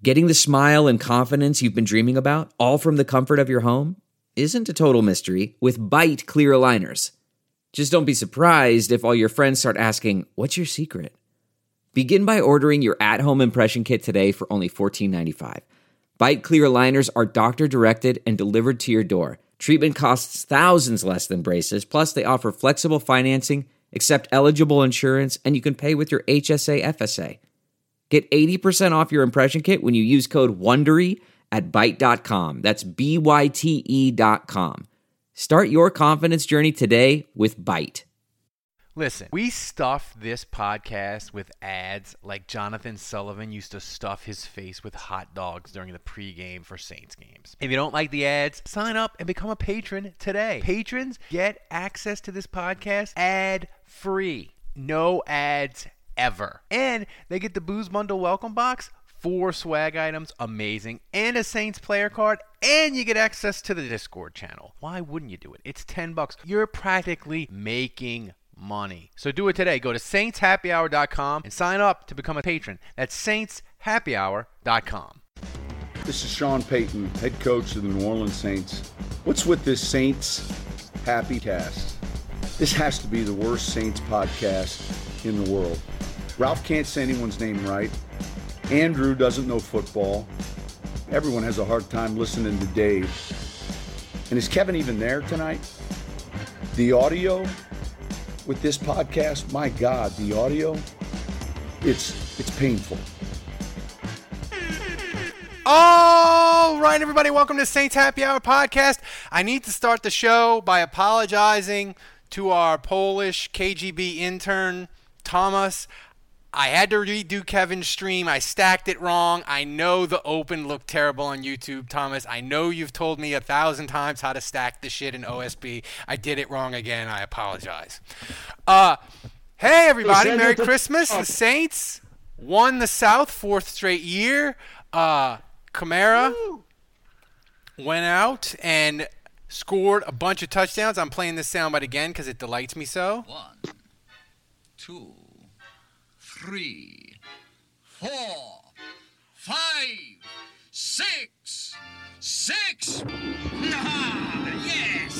Getting the smile and confidence you've been dreaming about, all from the comfort of your home, isn't a total mystery with Byte clear aligners. Just don't be surprised if all your friends start asking, "What's your secret?" Begin by ordering your at-home impression kit today for only $14.95. Byte clear aligners are doctor-directed and delivered to your door. Treatment costs thousands less than braces, plus they offer flexible financing, accept eligible insurance, and you can pay with your HSA FSA. Get 80% off your impression kit when you use code WONDERY at Byte.com. That's BYTE.com. Start your confidence journey today with Byte. Listen, we stuff this podcast with ads like Jonathan Sullivan used to stuff his face with hot dogs during the pregame for Saints games. If you don't like the ads, sign up and become a patron today. Patrons get access to this podcast ad-free. No ads ever. And they get the Booze Bundle welcome box, 4 swag items, amazing, and a Saints player card, and you get access to the Discord channel. Why wouldn't you do it? It's $10. You're practically making money. So do it today. Go to saintshappyhour.com and sign up to become a patron. That's saintshappyhour.com. This is Sean Payton, head coach of the New Orleans Saints. What's with this Saints Happy Cast? This has to be the worst Saints podcast in the world. Ralph can't say anyone's name right. Andrew doesn't know football. Everyone has a hard time listening to Dave. And is Kevin even there tonight? The audio with this podcast, my God, the audio, it's painful. All right, everybody, welcome to Saints Happy Hour podcast. I need to start the show by apologizing to our Polish KGB intern, Thomas. I had to redo Kevin's stream. I stacked it wrong. I know the open looked terrible on YouTube, Thomas. I know you've told me 1,000 times how to stack the shit in OSB. I did it wrong again. I apologize. Hey, everybody. Merry Christmas. The Saints won the South 4th straight year. Kamara went out and scored a bunch of touchdowns. I'm playing this soundbite again because it delights me so. 1, 2, 3, 4, 5, 6. Yes.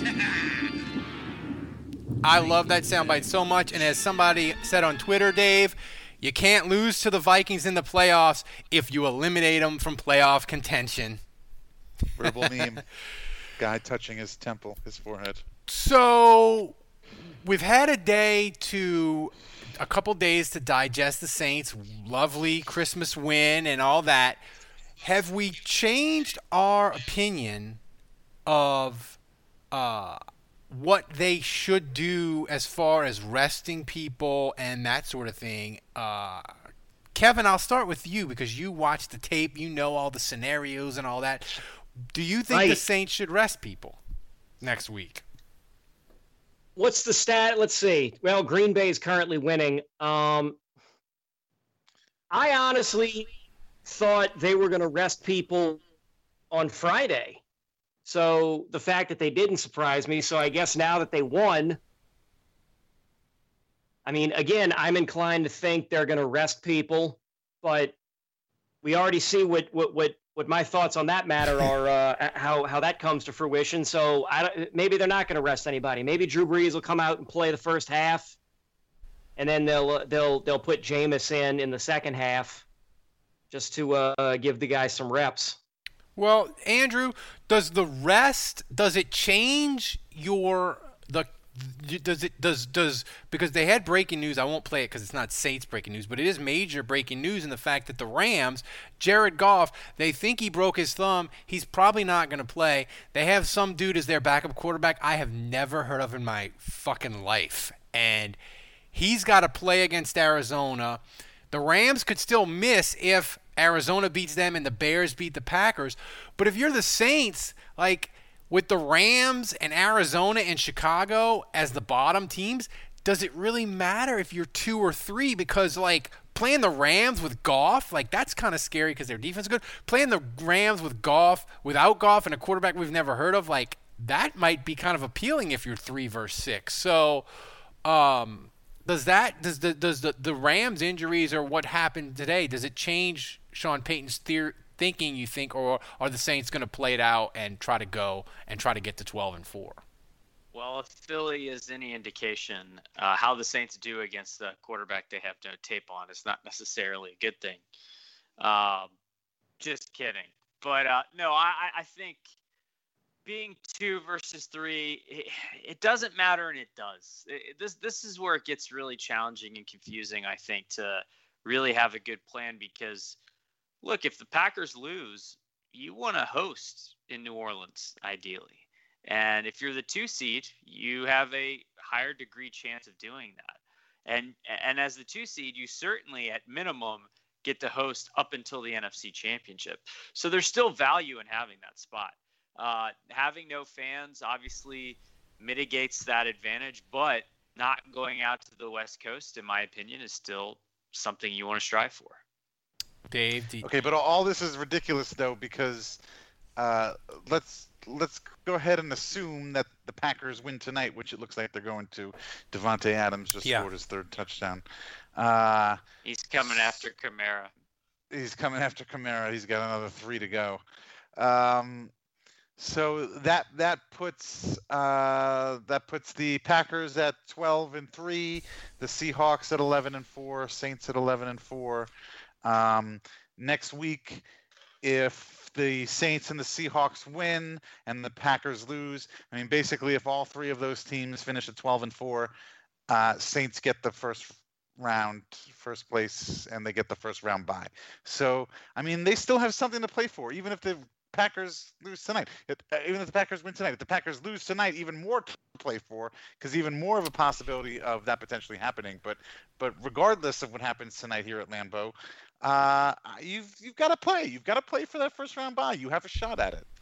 I love that soundbite so much. And as somebody said on Twitter, Dave, you can't lose to the Vikings in the playoffs if you eliminate them from playoff contention. Verbal meme. Guy touching his temple, his forehead. So we've had a couple days to digest the Saints' lovely Christmas win and all that. Have we changed our opinion of what they should do as far as resting people and that sort of thing? Kevin, I'll start with you because you watched the tape. You know all the scenarios and all that. Do you think the Saints should rest people next week? What's the stat? Let's see. Well, Green Bay is currently winning. I honestly thought they were going to rest people on Friday. So the fact that they didn't surprise me. So I guess now that they won, I mean, again, I'm inclined to think they're going to rest people, but we already see what my thoughts on that matter are, how that comes to fruition. So maybe they're not going to rest anybody. Maybe Drew Brees will come out and play the first half, and then they'll put Jameis in the second half, just to give the guy some reps. Well, Andrew, does it change because they had breaking news. I won't play it because it's not Saints breaking news, but it is major breaking news in the fact that the Rams, Jared Goff, they think he broke his thumb. He's probably not going to play. They have some dude as their backup quarterback I have never heard of in my fucking life. And he's got to play against Arizona. The Rams could still miss if Arizona beats them and the Bears beat the Packers. But if you're the Saints, like, with the Rams and Arizona and Chicago as the bottom teams, does it really matter if you're 2 or 3? Because, like, playing the Rams with Goff, like, that's kind of scary because their defense is good. Playing the Rams with Goff, without Goff, and a quarterback we've never heard of, like, that might be kind of appealing if you're 3 versus 6. So, does the Rams injuries or what happened today, does it change Sean Payton's thinking, you think, or are the Saints going to play it out and try to get to 12-4? Well, if Philly is any indication, how the Saints do against the quarterback they have no tape on is not necessarily a good thing. Just kidding. But no, I think being 2 versus 3, it doesn't matter, and it does. This is where it gets really challenging and confusing, I think, to really have a good plan, because look, if the Packers lose, you want to host in New Orleans, ideally. And if you're the 2 seed, you have a higher degree chance of doing that. And as the 2 seed, you certainly, at minimum, get to host up until the NFC Championship. So there's still value in having that spot. Having no fans obviously mitigates that advantage, but not going out to the West Coast, in my opinion, is still something you want to strive for. Dave? Okay, but all this is ridiculous, though, because let's go ahead and assume that the Packers win tonight, which it looks like they're going to. Devontae Adams just scored his 3rd touchdown. He's coming after Kamara. He's got another 3 to go. So that puts the Packers at 12-3, the Seahawks at 11-4, Saints at 11-4. Next week, if the Saints and the Seahawks win and the Packers lose, I mean, basically, if all 3 of those teams finish at 12-4, Saints get the first place, and they get the first round bye. So, I mean, they still have something to play for, even if the Packers lose tonight. Even if the Packers win tonight, if the Packers lose tonight, even more to play for, because even more of a possibility of that potentially happening. But regardless of what happens tonight here at Lambeau, you've got to play. You've got to play for that first round bye. You have a shot at it.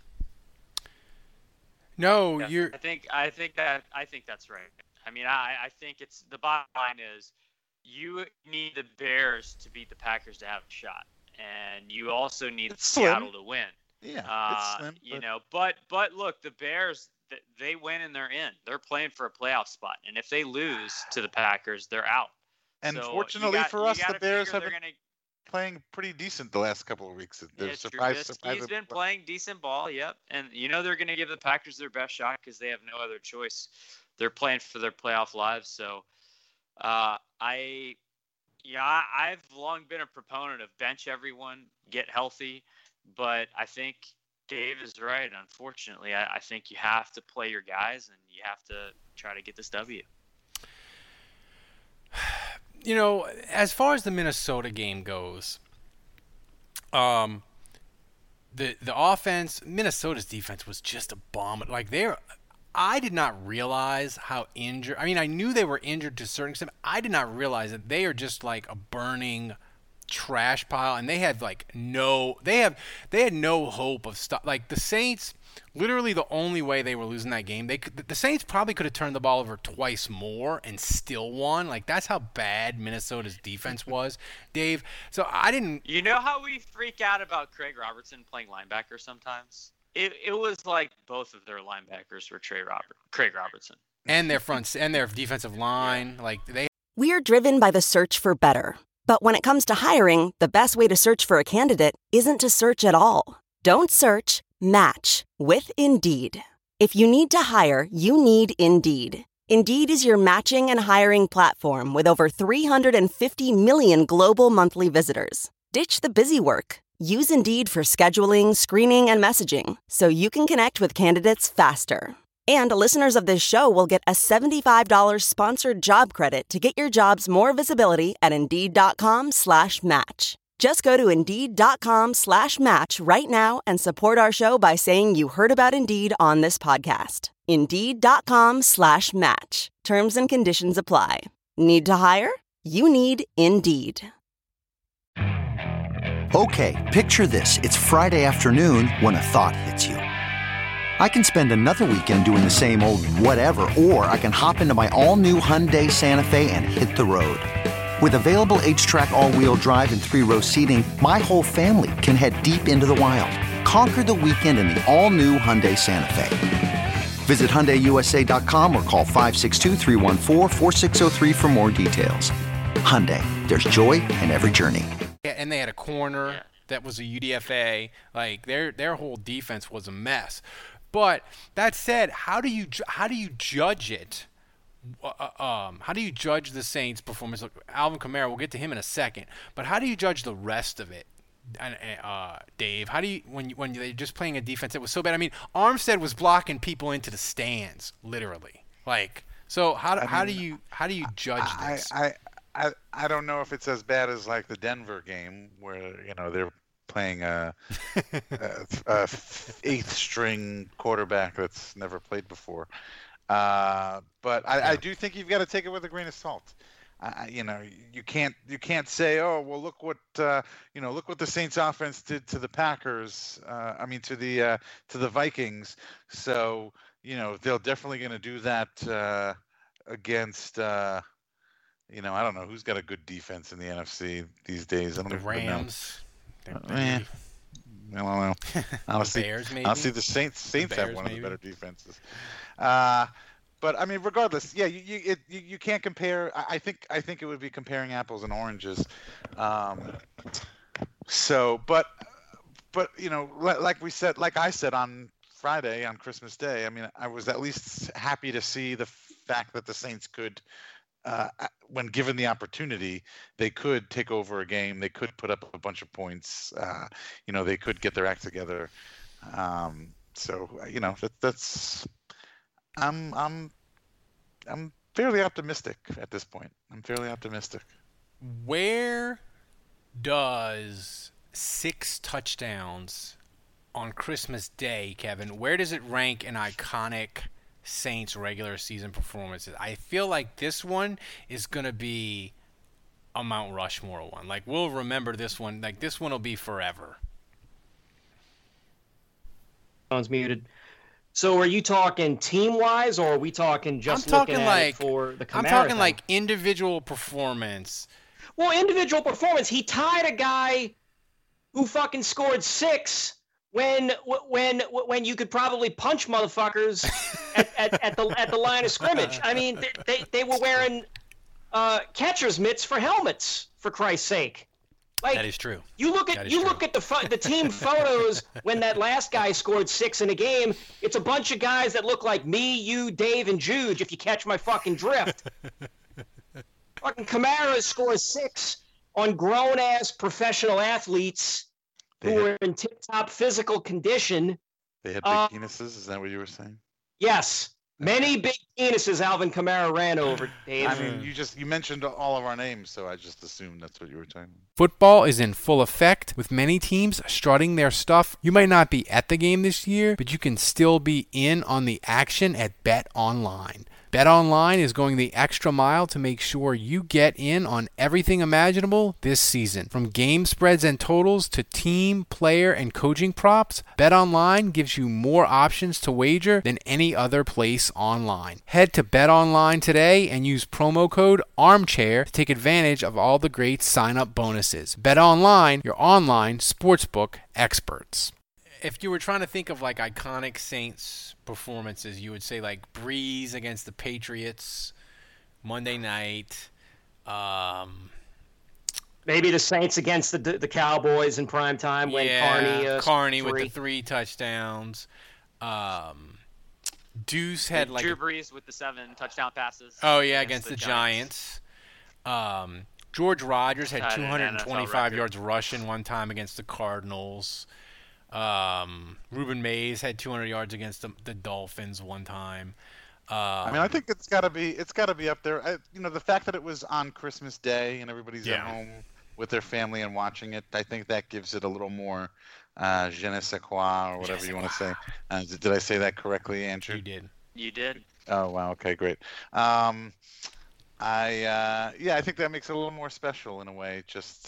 No, yeah, you're. I think that's right. I mean, I think it's the bottom line is you need the Bears to beat the Packers to have a shot, and you also need Seattle to win. Yeah, it's slim, you know, but look, the Bears, they win and they're in. They're playing for a playoff spot, and if they lose to the Packers, they're out. And so fortunately for us, the Bears have been playing pretty decent the last couple of weeks. He's been playing decent ball, yep. And you know they're going to give the Packers their best shot because they have no other choice. They're playing for their playoff lives. So I've long been a proponent of bench everyone, get healthy. But I think Dave is right. Unfortunately, I think you have to play your guys and you have to try to get this W. You know, as far as the Minnesota game goes, the offense, Minnesota's defense was just a bomb. Like I did not realize how injured. I mean, I knew they were injured to a certain extent. I did not realize that they are just like a burning trash pile, and they had no hope of stop. Like the Saints, literally the only way they were losing that game, the Saints probably could have turned the ball over twice more and still won. Like that's how bad Minnesota's defense was, Dave. So I didn't. You know how we freak out about Craig Robertson playing linebacker sometimes? It was like both of their linebackers were Craig Robertson, and their front and their defensive line. Like We're driven by the search for better. But when it comes to hiring, the best way to search for a candidate isn't to search at all. Don't search, match with Indeed. If you need to hire, you need Indeed. Indeed is your matching and hiring platform with over 350 million global monthly visitors. Ditch the busy work. Use Indeed for scheduling, screening, and messaging so you can connect with candidates faster. And listeners of this show will get a $75 sponsored job credit to get your jobs more visibility at Indeed.com/match. Just go to Indeed.com/match right now and support our show by saying you heard about Indeed on this podcast. Indeed.com/match. Terms and conditions apply. Need to hire? You need Indeed. Okay, picture this. It's Friday afternoon when a thought hits you. I can spend another weekend doing the same old whatever, or I can hop into my all-new Hyundai Santa Fe and hit the road. With available H-Track all-wheel drive and 3-row seating, my whole family can head deep into the wild. Conquer the weekend in the all-new Hyundai Santa Fe. Visit HyundaiUSA.com or call 562-314-4603 for more details. Hyundai, there's joy in every journey. And they had a corner. Yeah. that was a UDFA. Like their whole defense was a mess. But that said, how do you judge it? How do you judge the Saints' performance? Look, Alvin Kamara, we'll get to him in a second. But how do you judge the rest of it? Dave, how do you when they're just playing a defense that was so bad? I mean, Armstead was blocking people into the stands, literally. Like, so how do you judge this? I don't know if it's as bad as like the Denver game where they're playing a eighth string quarterback that's never played before. But I do think you've got to take it with a grain of salt. You can't say, oh well, look what the Saints offense did to the Packers. To the Vikings. So they're definitely going to do that against. I don't know who's got a good defense in the NFC these days. I don't the even Rams. I don't know. Honestly, Bears, maybe? Honestly, the Saints Bears, have one maybe? of the better defenses. But I mean, regardless, yeah, you can't compare. I think it would be comparing apples and oranges. But like I said on Friday, on Christmas Day, I mean, I was at least happy to see the fact that the Saints could, when given the opportunity, they could take over a game. They could put up a bunch of points. They could get their act together. That's. I'm fairly optimistic at this point. I'm fairly optimistic. Where does 6 touchdowns on Christmas Day, Kevin, where does it rank in iconic Saints regular season performances? I feel like this one is going to be a Mount Rushmore one. Like, we'll remember this one. Like, this one will be forever. Phone's muted. So are you talking team-wise, or are we talking just looking at it for the Kamara I'm talking thing? like individual performance. Well, individual performance. He tied a guy who fucking scored 6 when you could probably punch motherfuckers at the line of scrimmage. I mean, they were wearing catcher's mitts for helmets, for Christ's sake. Like, that is true. You look at the team photos when that last guy scored 6 in a game. It's a bunch of guys that look like me, you, Dave, and Juge. If you catch my fucking drift. Fucking Kamara scores 6 on grown-ass professional athletes who were in tip-top physical condition. They had big penises? Is that what you were saying? Yes. Many big penises Alvin Kamara ran over, Dave. I mean, you mentioned all of our names, so I just assumed that's what you were talking about. Football is in full effect, with many teams strutting their stuff. You might not be at the game this year, but you can still be in on the action at BetOnline. BetOnline is going the extra mile to make sure you get in on everything imaginable this season. From game spreads and totals to team, player, and coaching props, BetOnline gives you more options to wager than any other place online. Head to BetOnline today and use promo code ARMCHAIR to take advantage of all the great sign-up bonuses. BetOnline, your online sportsbook experts. If you were trying to think of like iconic Saints performances, you would say like Breeze against the Patriots, Monday night. Maybe the Saints against the Cowboys in prime time when Carney with the 3 touchdowns. Deuce had like Drew Brees with the 7 touchdown passes. Oh yeah, against the Giants. George Rogers had 225 yards rushing one time against the Cardinals. Ruben Mays had 200 yards against the Dolphins one time. I mean, I think it's got to be up there. The fact that it was on Christmas Day and everybody's at home with their family and watching it, I think that gives it a little more je ne sais quoi, or whatever you want to say. Did I say that correctly, Andrew? You did. You did. Oh wow. Okay, great. I think that makes it a little more special in a way. Just.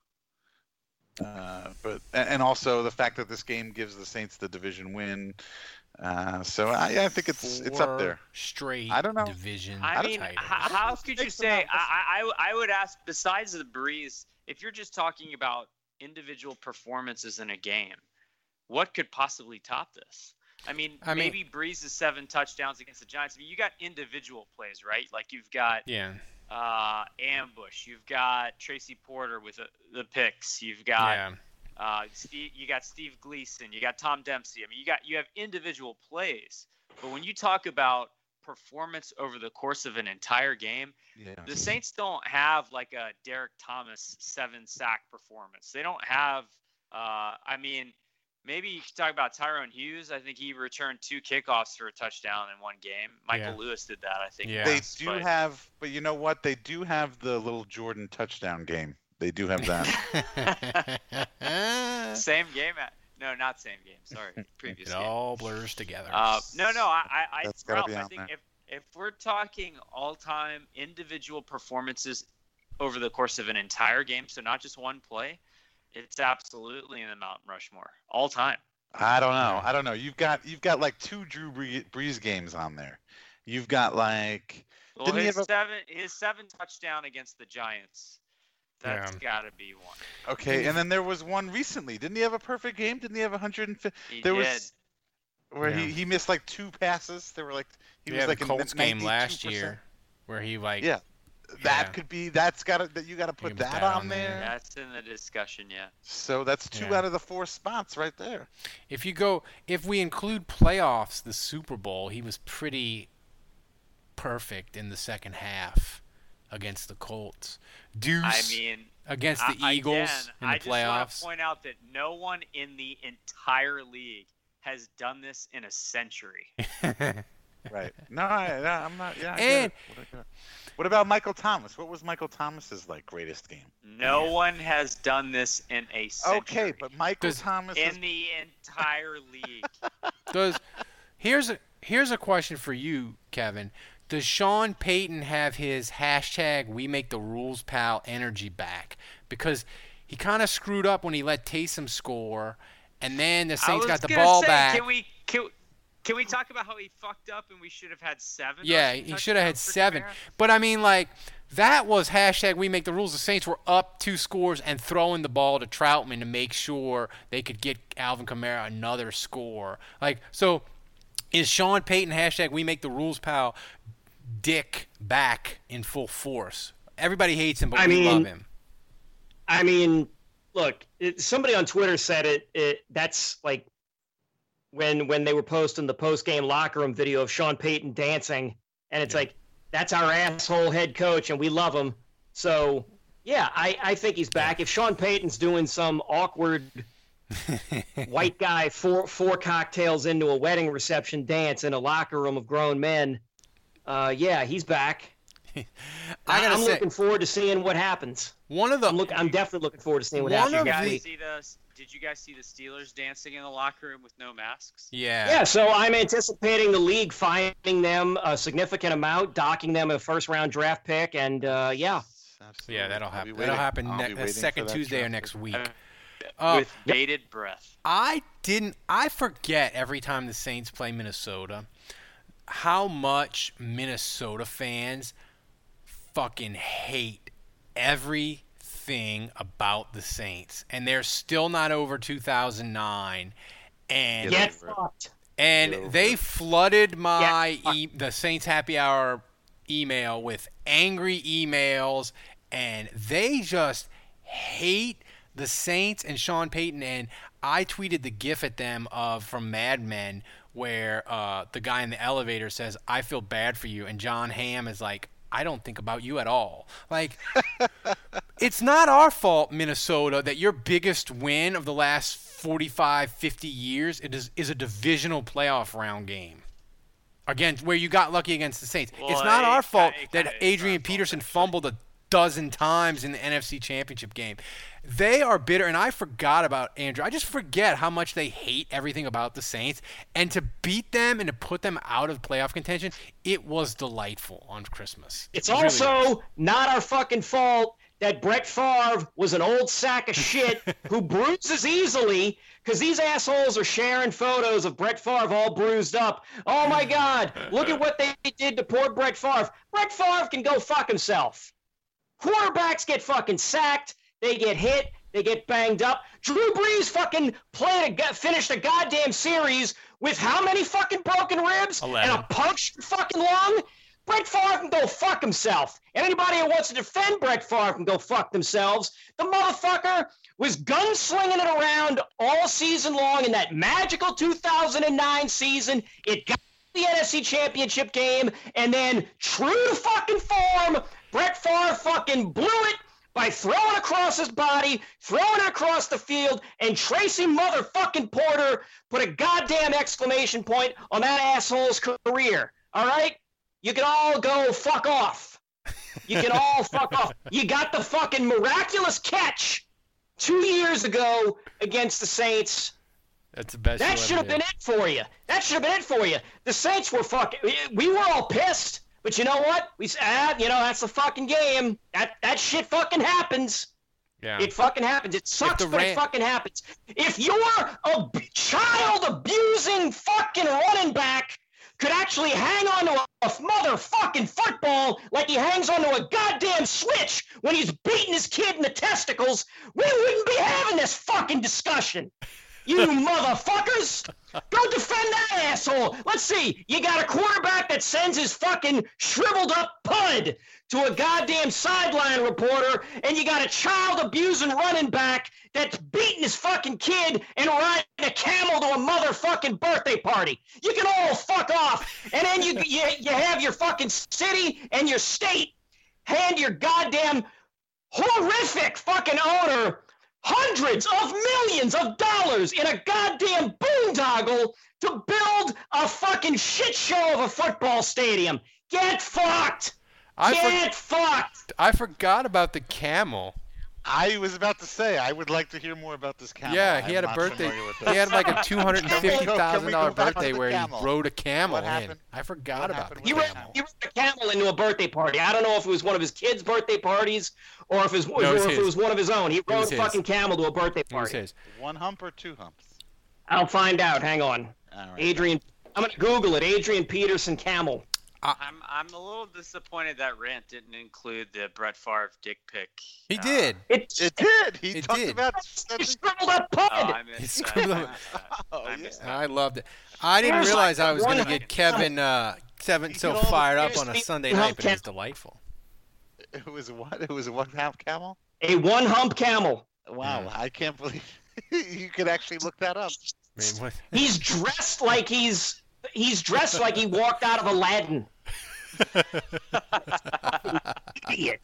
But also the fact that this game gives the Saints the division win, so I think it's up there. Straight. I don't know. Division. I mean, how could you say? I would ask. Besides the Breeze, if you're just talking about individual performances in a game, what could possibly top this? I mean, maybe Breeze's 7 touchdowns against the Giants. I mean, you got individual plays, right? Like you've got ambush. You've got Tracy Porter with the picks. You've got You got Steve Gleason, you got Tom Dempsey. I mean, you have individual plays, but when you talk about performance over the course of an entire game, the Saints don't have like a Derek Thomas 7-sack performance. They don't have. I mean, maybe you could talk about Tyrone Hughes. I think he returned 2 kickoffs for a touchdown in one game. Michael Lewis did that, I think. Yeah. They do have, but you know what? They do have the little Jordan touchdown game. They do have that. Same game? No, not same game. Sorry, previous game. It all blurs together. I think there. if we're talking all-time individual performances over the course of an entire game, so not just one play, it's absolutely in the Mount Rushmore all time. I don't know. You've got like 2 Drew Brees games on there. You've got like his 7 touchdown against the Giants. That's got to be one. Okay, and then there was one recently. Didn't he have a perfect game? Didn't he have 150? He did. Where he missed like 2 passes. They were like he was like the Colts game last year where he like that could be you got to put that on there. That's in the discussion, yeah. So that's 2 out of the 4 spots right there. If we include playoffs, the Super Bowl, he was pretty perfect in the second half against the Colts. Against the Eagles in the playoffs. I just want to point out that no one in the entire league has done this in a century. Right. No, I'm not. Yeah. What about Michael Thomas? What was Michael Thomas's greatest game? No one has done this in a century. Okay, but Michael Thomas in the entire league. Here's a question for you, Kevin. Does Sean Payton have his #WeMakeTheRulesPal energy back? Because he kind of screwed up when he let Taysom score, and then the Saints got the ball back. Can we talk about how he fucked up and we should have had 7? Yeah, he should have had 7. But I mean, that was #WeMakeTheRules. The Saints were up 2 scores and throwing the ball to Troutman to make sure they could get Alvin Kamara another score. So is Sean Payton #WeMakeTheRulesPal dick back in full force? Everybody hates him, but we love him. I mean, look, somebody on Twitter said it. That's like when they were posting the post-game locker room video of Sean Payton dancing, and it's like, that's our asshole head coach, and we love him. So, yeah, I think he's back. If Sean Payton's doing some awkward white guy four cocktails into a wedding reception dance in a locker room of grown men, he's back. I'm looking forward to seeing what happens. I'm definitely looking forward to seeing what happens. Did you guys see the Steelers dancing in the locker room with no masks? Yeah. Yeah, so I'm anticipating the league fining them a significant amount, docking them a first-round draft pick, and Absolutely. Yeah, that'll happen. That'll happen second Tuesday of next week. With bated breath. I forget every time the Saints play Minnesota how much Minnesota fans fucking hate everything about the Saints, and they're still not over 2009. And they flooded the Saints Happy Hour email with angry emails, and they just hate the Saints and Sean Payton. And I tweeted the GIF at them from Mad Men where the guy in the elevator says, "I feel bad for you," and John Hamm is like, "I don't think about you at all." It's not our fault, Minnesota, that your biggest win of the last 45, 50 years is a divisional playoff round game. Again, where you got lucky against the Saints. Well, it's not our fault that Adrian Peterson fumbled a dozen times in the NFC Championship game. They are bitter, and I forgot about Andrew. I just forget how much they hate everything about the Saints. And to beat them and to put them out of playoff contention, it was delightful on Christmas. It's also not our fucking fault that Brett Favre was an old sack of shit who bruises easily, because these assholes are sharing photos of Brett Favre all bruised up. Oh, my God, look at what they did to poor Brett Favre. Brett Favre can go fuck himself. Quarterbacks get fucking sacked. They get hit. They get banged up. Drew Brees fucking finished a goddamn series with how many fucking broken ribs 11. And a punctured fucking lung? Brett Favre can go fuck himself. And anybody who wants to defend Brett Favre can go fuck themselves. The motherfucker was gunslinging it around all season long in that magical 2009 season. It got the NFC Championship game, and then, true to fucking form, Brett Favre fucking blew it by throwing across his body, throwing it across the field, and Tracy motherfucking Porter put a goddamn exclamation point on that asshole's career. All right? You can all go fuck off. You can all fuck off. You got the fucking miraculous catch 2 years ago against the Saints. That's the best. That should have been it for you. That should have been it for you. The Saints were fucking. We were all pissed, but you know what? We said, that's the fucking game. That shit fucking happens. Yeah. It fucking happens. It sucks, but it fucking happens. If you're a child abusing fucking running back could actually hang on to a motherfucking football like he hangs onto a goddamn switch when he's beating his kid in the testicles, we wouldn't be having this fucking discussion. You motherfuckers! Go defend that asshole! Let's see, you got a quarterback that sends his fucking shriveled up pud to a goddamn sideline reporter, and you got a child-abusing running back that's beating his fucking kid and riding a camel to a motherfucking birthday party. You can all fuck off, and then you have your fucking city and your state hand your goddamn horrific fucking owner hundreds of millions of dollars in a goddamn boondoggle to build a fucking shit show of a football stadium. Get fucked! Get fucked! I forgot about the camel. I was about to say, I would like to hear more about this camel. Yeah, he had a birthday. He had like a $250,000 birthday where he rode a camel in. I forgot about the camel. He rode a camel into a birthday party. I don't know if it was one of his kids' birthday parties or if it was one of his own. He rode a fucking camel to a birthday party. It was his. One hump or two humps? I'll find out. Hang on. All right. Adrian, I'm going to Google it. Adrian Peterson camel. I'm a little disappointed that rant didn't include the Brett Favre dick pic. He did. It did. He It talked did. about He scribbled up pud. I missed that. I missed that. I loved it. I didn't There's realize like I was going to one- get Kevin so fired up on a Sunday night, but it was delightful. It was what? It was a one-hump camel? A one-hump camel. Wow, I can't believe you could actually look that up. I mean, what? He's dressed like he walked out of Aladdin. Idiot.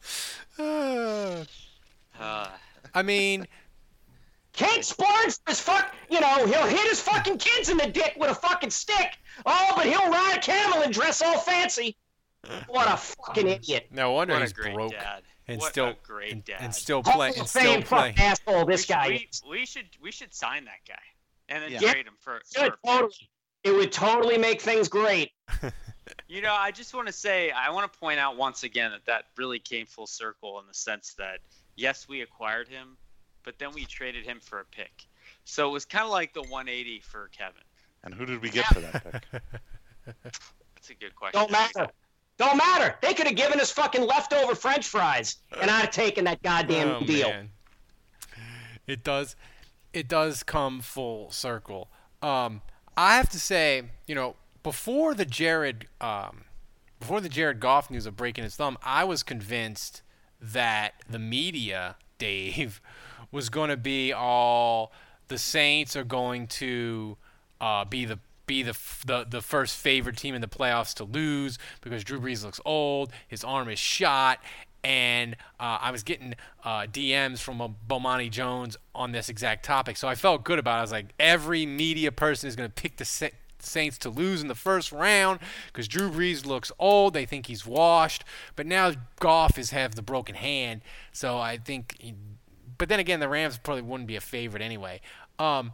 I mean, Kate Sparks is he'll hit his fucking kids in the dick with a fucking stick. Oh, but he'll ride a camel and dress all fancy. What a fucking idiot. no wonder What a he's great broke dad. and What still a great dad. and still Hall play of and Fame still play. fucking asshole this guy is. We should sign that guy and then Yeah. trade him for. It would totally make things great. I just want to say, I want to point out once again that really came full circle in the sense that, yes, we acquired him, but then we traded him for a pick. So it was kind of like the 180 for Kevin. And who did we get for that pick? That's a good question. Don't matter. They could have given us fucking leftover French fries, and I'd have taken that goddamn deal. Man. It does come full circle. I have to say, before the Jared Goff news of breaking his thumb, I was convinced that the media, Dave, was going to be all the Saints are going to be the first favored team in the playoffs to lose because Drew Brees looks old, his arm is shot, and I was getting DMs from Bomani Jones on this exact topic, so I felt good about it. I was like, every media person is going to pick the Saints to lose in the first round because Drew Brees looks old. They think he's washed, but now Goff have the broken hand, so I think. But then again, the Rams probably wouldn't be a favorite anyway. I'm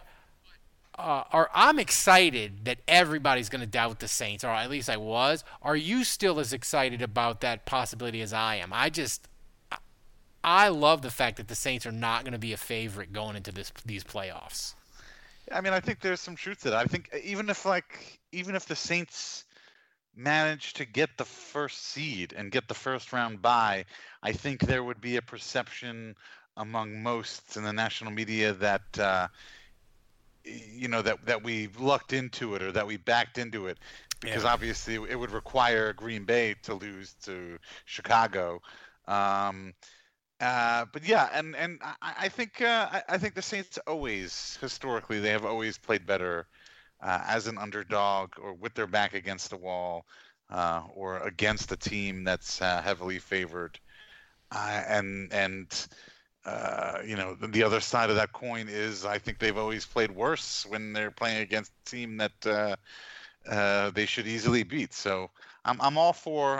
excited that everybody's going to doubt the Saints, or at least I was. Are you still as excited about that possibility as I am? I love the fact that the Saints are not going to be a favorite going into these playoffs. I mean, I think there's some truth to that. I think even if the Saints manage to get the first seed and get the first round bye, I think there would be a perception among most in the national media that that we lucked into it or that we backed into it, because obviously it would require Green Bay to lose to Chicago. But yeah, and I think I think the Saints always historically they have always played better as an underdog or with their back against the wall or against a team that's heavily favored. The other side of that coin is I think they've always played worse when they're playing against a team that they should easily beat. So I'm all for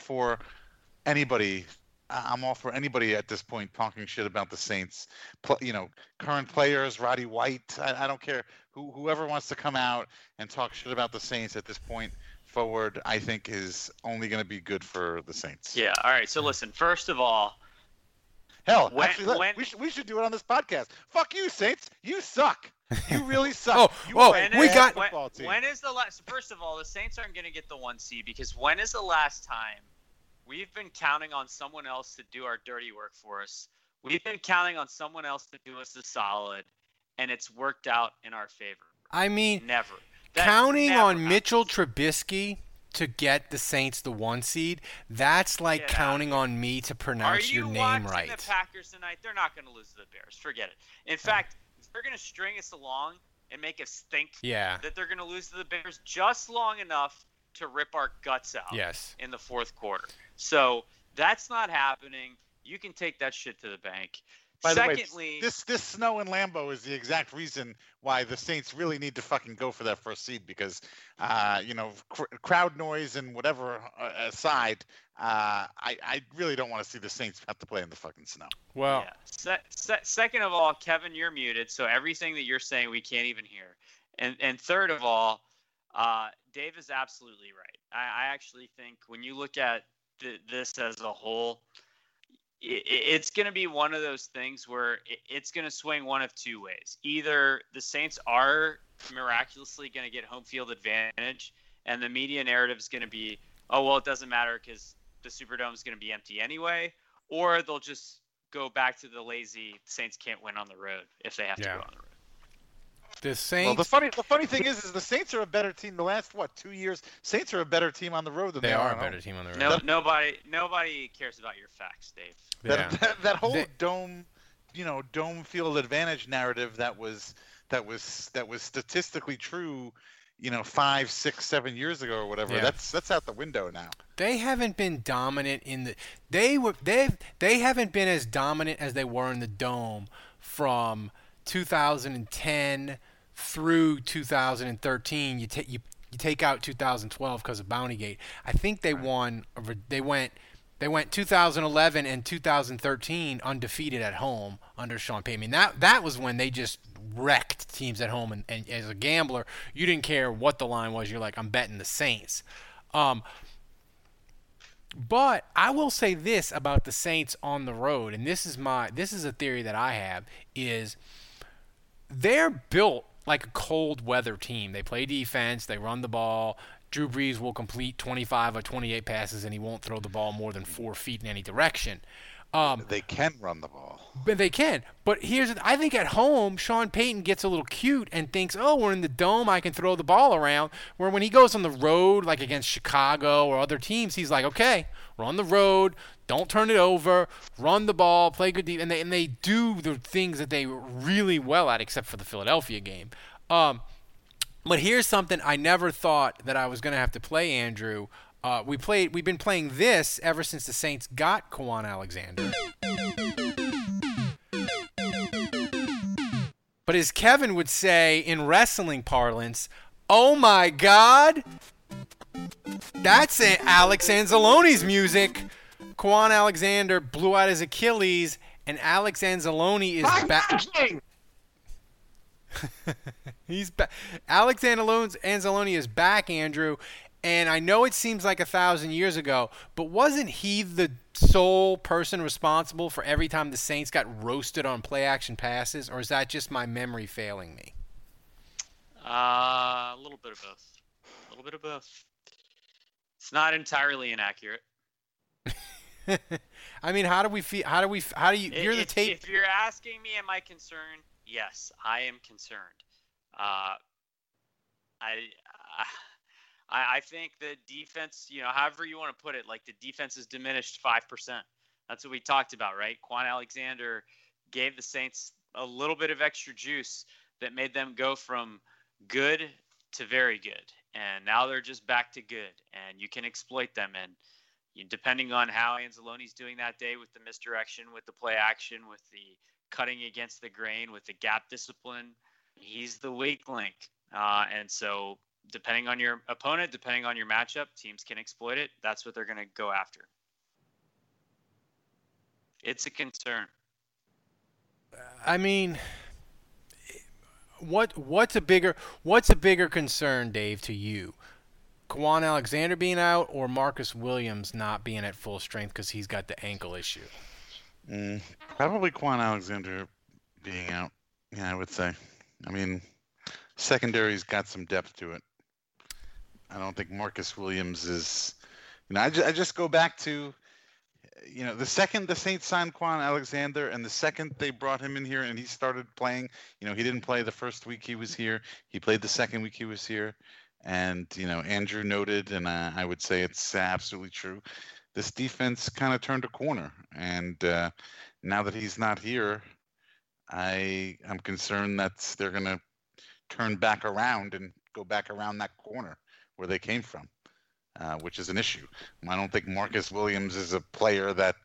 anybody. I'm all for anybody at this point talking shit about the Saints. Current players, Roddy White. I don't care whoever wants to come out and talk shit about the Saints at this point forward. I think is only going to be good for the Saints. Yeah. All right. So listen. First of all, hell, we should do it on this podcast. Fuck you, Saints. You suck. You really suck. When is the last? First of all, the Saints aren't going to get the 1 seed because when is the last time we've been counting on someone else to do our dirty work for us? We've been counting on someone else to do us the solid, and it's worked out in our favor. I mean, never. Counting on Mitchell Trubisky to get the Saints the 1 seed, that's like counting on me to pronounce your name right. Are you watching the Packers tonight? They're not going to lose to the Bears. Forget it. In fact, they're going to string us along and make us think that they're going to lose to the Bears just long enough to rip our guts out in the fourth quarter. So that's not happening. You can take that shit to the bank. By the way, this snow in Lambeau is the exact reason why the Saints really need to fucking go for that first seed because, crowd noise and whatever aside, I really don't want to see the Saints have to play in the fucking snow. Well, second of all, Kevin, you're muted, so everything that you're saying we can't even hear. And third of all, Dave is absolutely right. I actually think when you look at this as a whole, it's going to be one of those things where it's going to swing one of two ways. Either the Saints are miraculously going to get home field advantage, and the media narrative is going to be, oh, well, it doesn't matter because the Superdome is going to be empty anyway, or they'll just go back to the lazy Saints can't win on the road if they have to go on the road. The Saints. Well, the funny thing is the Saints are a better team. The last 2 years, Saints are a better team on the road than they are a better team on the road. No, nobody cares about your facts, Dave. That whole dome field advantage narrative that was statistically true, 5, 6, 7 years ago or whatever. Yeah. That's out the window now. They haven't been dominant in the. They haven't been as dominant as they were in the dome from 2010 through 2013. You take out 2012 because of Bountygate. I think they won. They went 2011 and 2013 undefeated at home under Sean Payton. I mean, that was when they just wrecked teams at home. And as a gambler, you didn't care what the line was. You're like, I'm betting the Saints. But I will say this about the Saints on the road, and this is a theory that I have, is they're built like a cold weather team. They play defense, they run the ball. Drew Brees will complete 25 or 28 passes, and he won't throw the ball more than 4 feet in any direction. They can run the ball. But they can. But I think at home, Sean Payton gets a little cute and thinks, oh, we're in the dome, I can throw the ball around. Where when he goes on the road, like against Chicago or other teams, he's like, okay, we're on the road, don't turn it over, run the ball, play good defense. And they do the things that they were really well at, except for the Philadelphia game. But here's something I never thought that I was going to have to play, Andrew. We've been playing this ever since the Saints got Kwon Alexander. But as Kevin would say in wrestling parlance, oh my God, that's it, Alex Anzalone's music. Kwon Alexander blew out his Achilles, and Alex Anzalone is back. He's back. Alex Anzalone is back, Andrew. And I know it seems like 1,000 years ago, but wasn't he the sole person responsible for every time the Saints got roasted on play-action passes, or is that just my memory failing me? A little bit of both. A little bit of both. It's not entirely inaccurate. I mean, how do you? You're the tape. If you're asking me, am I concerned? Yes, I am concerned. I think the defense, however you want to put it, like the defense is diminished 5%. That's what we talked about, right? Quan Alexander gave the Saints a little bit of extra juice that made them go from good to very good. And now they're just back to good, and you can exploit them. And depending on how Anzalone's doing that day with the misdirection, with the play action, with the cutting against the grain, with the gap discipline, he's the weak link. And so depending on your opponent, depending on your matchup, teams can exploit it. That's what they're going to go after. It's a concern. I mean, what's a bigger concern, Dave, to you? Quan Alexander being out or Marcus Williams not being at full strength because he's got the ankle issue? Probably Quan Alexander being out. Yeah, I would say. I mean, secondary's got some depth to it. I don't think Marcus Williams is. I just go back to, the second the Saints signed Quan Alexander and the second they brought him in here and he started playing, he didn't play the first week he was here. He played the second week he was here. And, Andrew noted, and I would say it's absolutely true, this defense kind of turned a corner. And now that he's not here, I'm concerned that they're going to turn back around and go back around that corner where they came from, which is an issue. I don't think Marcus Williams is a player that,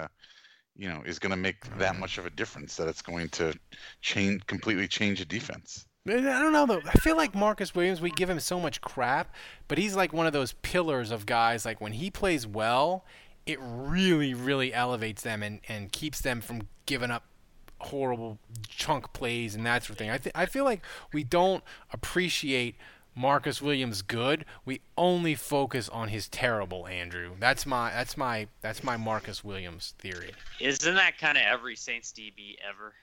is going to make that much of a difference, that it's going to completely change a defense. I don't know, though. I feel like Marcus Williams, we give him so much crap, but he's like one of those pillars of guys. Like when he plays well, it really, really elevates them and keeps them from giving up horrible chunk plays and that sort of thing. I feel like we don't appreciate Marcus Williams good. We only focus on his terrible, Andrew. That's my Marcus Williams theory. Isn't that kind of every Saints DB ever?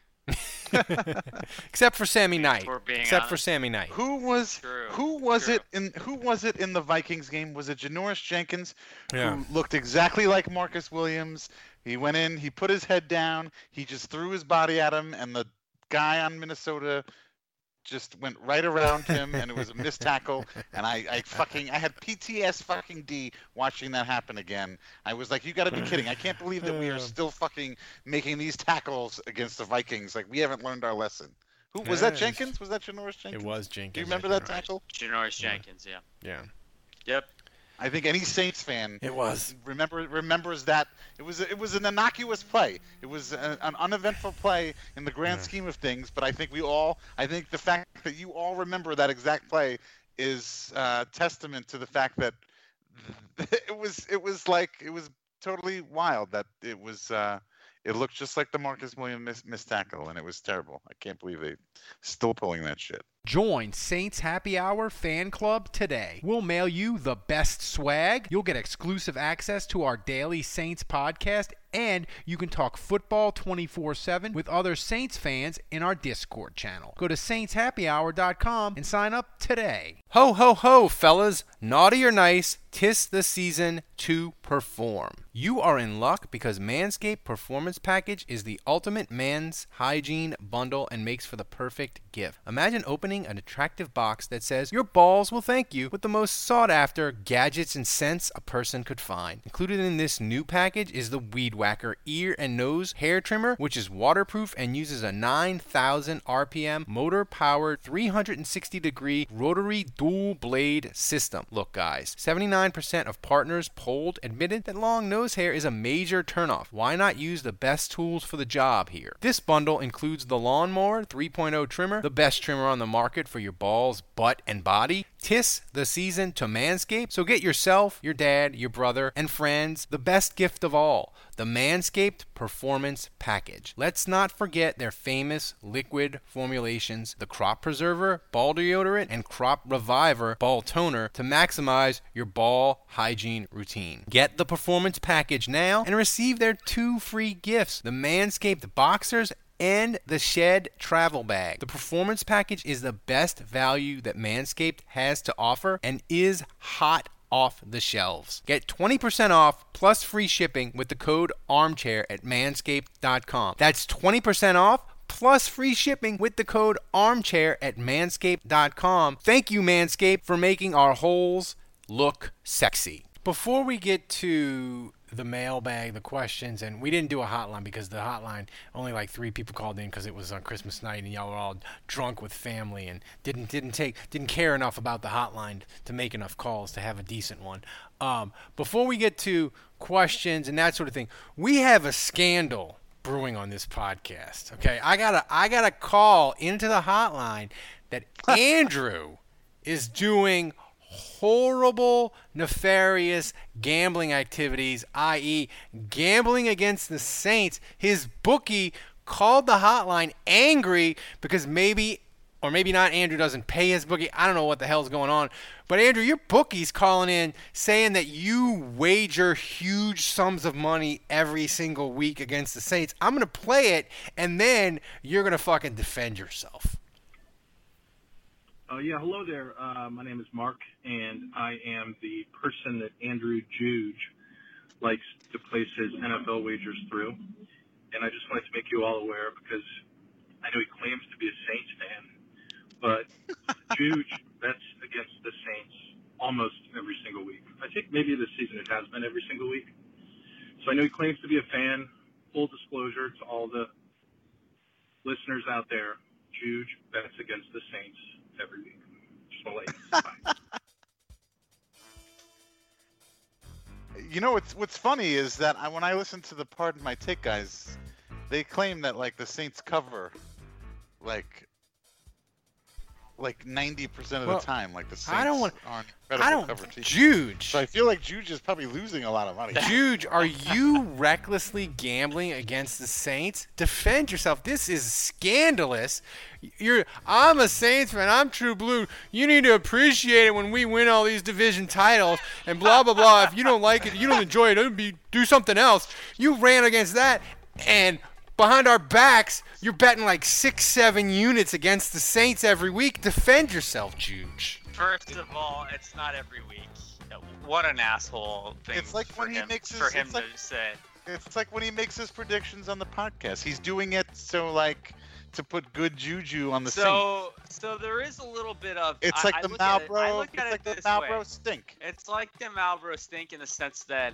Except for Sammy Knight. Who was it in the Vikings game? Was it Janoris Jenkins who looked exactly like Marcus Williams? He went in, he put his head down, he just threw his body at him, and the guy on Minnesota just went right around him, and it was a missed tackle. And I had PTSD watching that happen again. I was like, you got to be kidding! I can't believe that we are still fucking making these tackles against the Vikings. Like, we haven't learned our lesson. Who was that? Jenkins? Was that Janoris Jenkins? It was Jenkins. Do you remember that tackle? Janoris Jenkins, yeah. Yeah. Yep. I think any Saints fan remembers that it was an innocuous play. It was an uneventful play in the grand scheme of things. But I think the fact that you all remember that exact play is testament to the fact that it was totally wild. That it was it looked just like the Marcus Williams missed tackle, and it was terrible. I can't believe they still pulling that shit. Join Saints Happy Hour Fan Club today. We'll mail you the best swag. You'll get exclusive access to our daily Saints podcast, and you can talk football 24/7 with other Saints fans in our Discord channel. Go to saintshappyhour.com and sign up today. Ho, ho, ho, fellas. Naughty or nice, 'tis the season to perform. You are in luck because Manscaped Performance Package is the ultimate men's hygiene bundle and makes for the perfect gift. Imagine opening an attractive box that says, "Your balls will thank you," with the most sought-after gadgets and scents a person could find. Included in this new package is the Weed Whacker ear and nose hair trimmer, which is waterproof and uses a 9,000 RPM motor-powered 360-degree rotary dual-blade system. Look, guys, 79% of partners polled admitted that long nose hair is a major turnoff. Why not use the best tools for the job here? This bundle includes the Lawnmower 3.0 trimmer, the best trimmer on the market for your balls, butt, and body. 'Tis the season to Manscaped, so get yourself, your dad, your brother, and friends the best gift of all, the Manscaped Performance Package. Let's not forget their famous liquid formulations, the Crop Preserver, Ball Deodorant, and Crop Reviver Ball Toner to maximize your ball hygiene routine. Get the Performance Package now and receive their 2 free gifts, the Manscaped Boxers and the Shed Travel Bag. The Performance Package is the best value that Manscaped has to offer and is hot off the shelves. Get 20% off plus free shipping with the code ARMCHAIR at manscaped.com. That's 20% off plus free shipping with the code ARMCHAIR at manscaped.com. Thank you, Manscaped, for making our holes look sexy. Before we get to the mailbag, the questions, and we didn't do a hotline because the hotline, only like 3 people called in because it was on Christmas night and y'all were all drunk with family and didn't care enough about the hotline to make enough calls to have a decent one. Before we get to questions and that sort of thing, we have a scandal brewing on this podcast. Okay, I gotta call into the hotline that Andrew is doing horrible, nefarious gambling activities, i.e. gambling against the Saints. His bookie called the hotline angry because maybe or maybe not, Andrew doesn't pay his bookie. I don't know what the hell's going on. But Andrew, your bookie's calling in saying that you wager huge sums of money every single week against the Saints. I'm going to play it, and then you're going to fucking defend yourself. Yeah, hello there. My name is Mark, and I am the person that Andrew Juge likes to place his NFL wagers through. And I just wanted to make you all aware because I know he claims to be a Saints fan, but Juge bets against the Saints almost every single week. I think maybe this season it has been every single week. So I know he claims to be a fan. Full disclosure to all the listeners out there, Juge bets against the Saints every week. Just want to let you know. You know what's funny is that when I listen to the Pardon My Take guys, they claim that like the Saints cover like 90% of the time, like the Saints are an incredible cover team. Juge. So I feel like Juge is probably losing a lot of money. Juge, are you recklessly gambling against the Saints? Defend yourself. This is scandalous. I'm a Saints fan. I'm true blue. You need to appreciate it when we win all these division titles and blah, blah, blah. If you don't like it, you don't enjoy it, do something else. You ran against that, and behind our backs, you're betting like 6-7 units against the Saints every week. Defend yourself, Juge. First of all, it's not every week. What an asshole thing it's like when he makes his, to say. It's like when he makes his predictions on the podcast. He's doing it to put good juju on the Saints. So there is a little bit of. It's like the Malbro. It's like the Malbro stink. It's like the Malbro stink in the sense that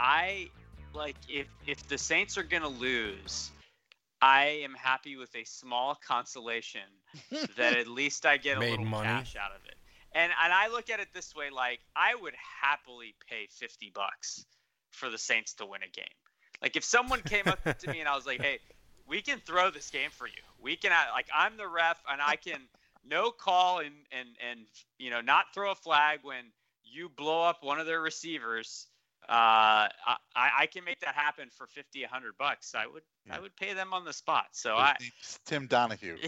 if the Saints are gonna lose, I am happy with a small consolation that at least I get a little cash out of it. And I look at it this way, like I would happily pay $50 for the Saints to win a game. Like if someone came up to me and I was like, "Hey, we can throw this game for you. We can I'm the ref and I can no call and not throw a flag when you blow up one of their receivers. I can make that happen for $50, $100. I would pay them on the spot. So Tim Donahue.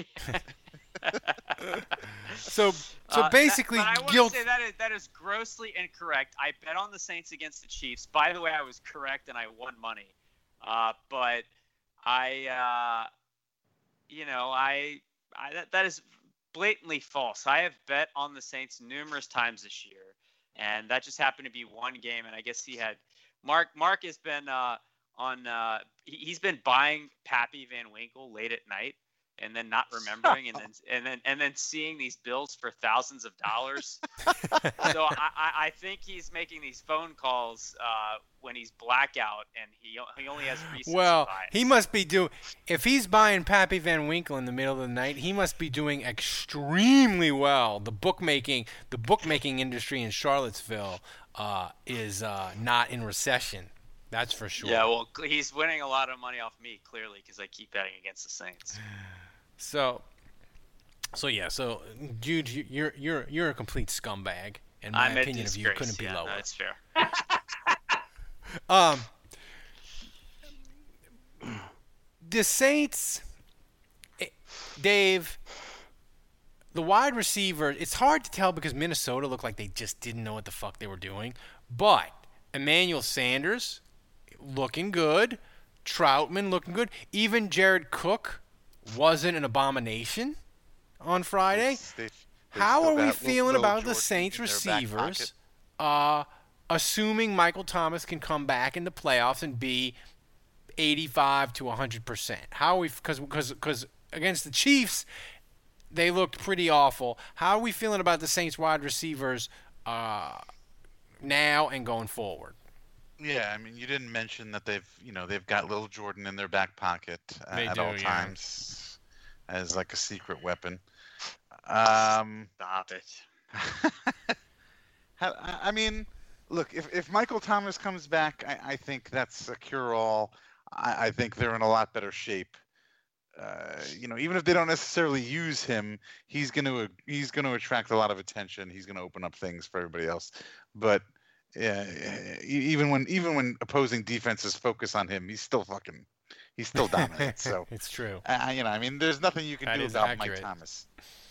So basically, but I want to say that is grossly incorrect. I bet on the Saints against the Chiefs. By the way, I was correct and I won money. But that is blatantly false. I have bet on the Saints numerous times this year. And that just happened to be one game, and I guess he had Mark has been he's been buying Pappy Van Winkle late at night, and then not remembering, and then seeing these bills for thousands of dollars. So I think he's making these phone calls when he's blackout, and he only has recency bias. He must be if he's buying Pappy Van Winkle in the middle of the night, he must be doing extremely well. The bookmaking industry in Charlottesville is not in recession. That's for sure. Yeah, well, he's winning a lot of money off me, clearly, because I keep betting against the Saints. So Jude, you're a complete scumbag, and my opinion of you couldn't be lower. That's fair. The Saints, Dave, the wide receiver, it's hard to tell because Minnesota looked like they just didn't know what the fuck they were doing. But Emmanuel Sanders looking good, Troutman looking good, even Jared Cook wasn't an abomination on Friday. How are we feeling about the Saints receivers, assuming Michael Thomas can come back in the playoffs and be 85 to 100%? How are we? Because against the Chiefs, they looked pretty awful. How are we feeling about the Saints wide receivers now and going forward? Yeah, I mean, you didn't mention that they've got Lil Jordan in their back pocket at all times as like a secret weapon. Stop it. I mean, look, if Michael Thomas comes back, I think that's a cure-all. I think they're in a lot better shape. Even if they don't necessarily use him, he's going to attract a lot of attention. He's going to open up things for everybody else. But yeah, even when opposing defenses focus on him, he's still dominant. So it's true. I mean, there's nothing you can do about Mike Thomas.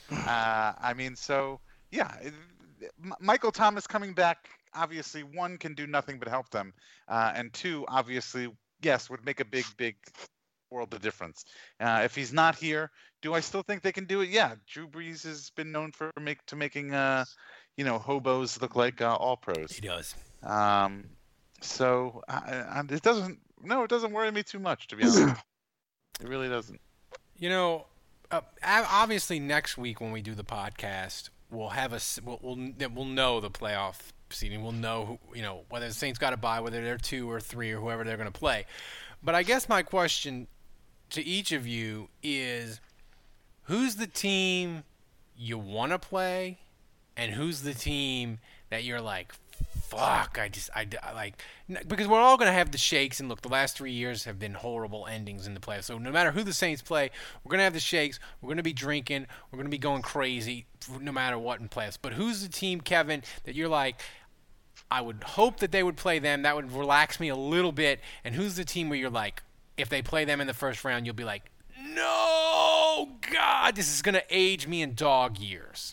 Michael Thomas coming back, obviously, one, can do nothing but help them, and two, obviously, yes, would make a big world of difference. If he's not here, do I still think they can do it? Yeah, Drew Brees has been known for making hobos look like all pros. He does. So it doesn't worry me too much, to be honest. It really doesn't. Obviously next week when we do the podcast, we'll know the playoff seeding. We'll know whether the Saints got a bye, whether they're 2 or 3 or whoever they're going to play. But I guess my question to each of you is, who's the team you want to play, and who's the team that you're like, fuck, because we're all going to have the shakes, and look, the last 3 years have been horrible endings in the playoffs. So no matter who the Saints play, we're going to have the shakes, we're going to be drinking, we're going to be going crazy no matter what in playoffs. But who's the team, Kevin, that you're like, I would hope that they would play them, that would relax me a little bit, and who's the team where you're like, if they play them in the first round, you'll be like, no, God, this is going to age me in dog years?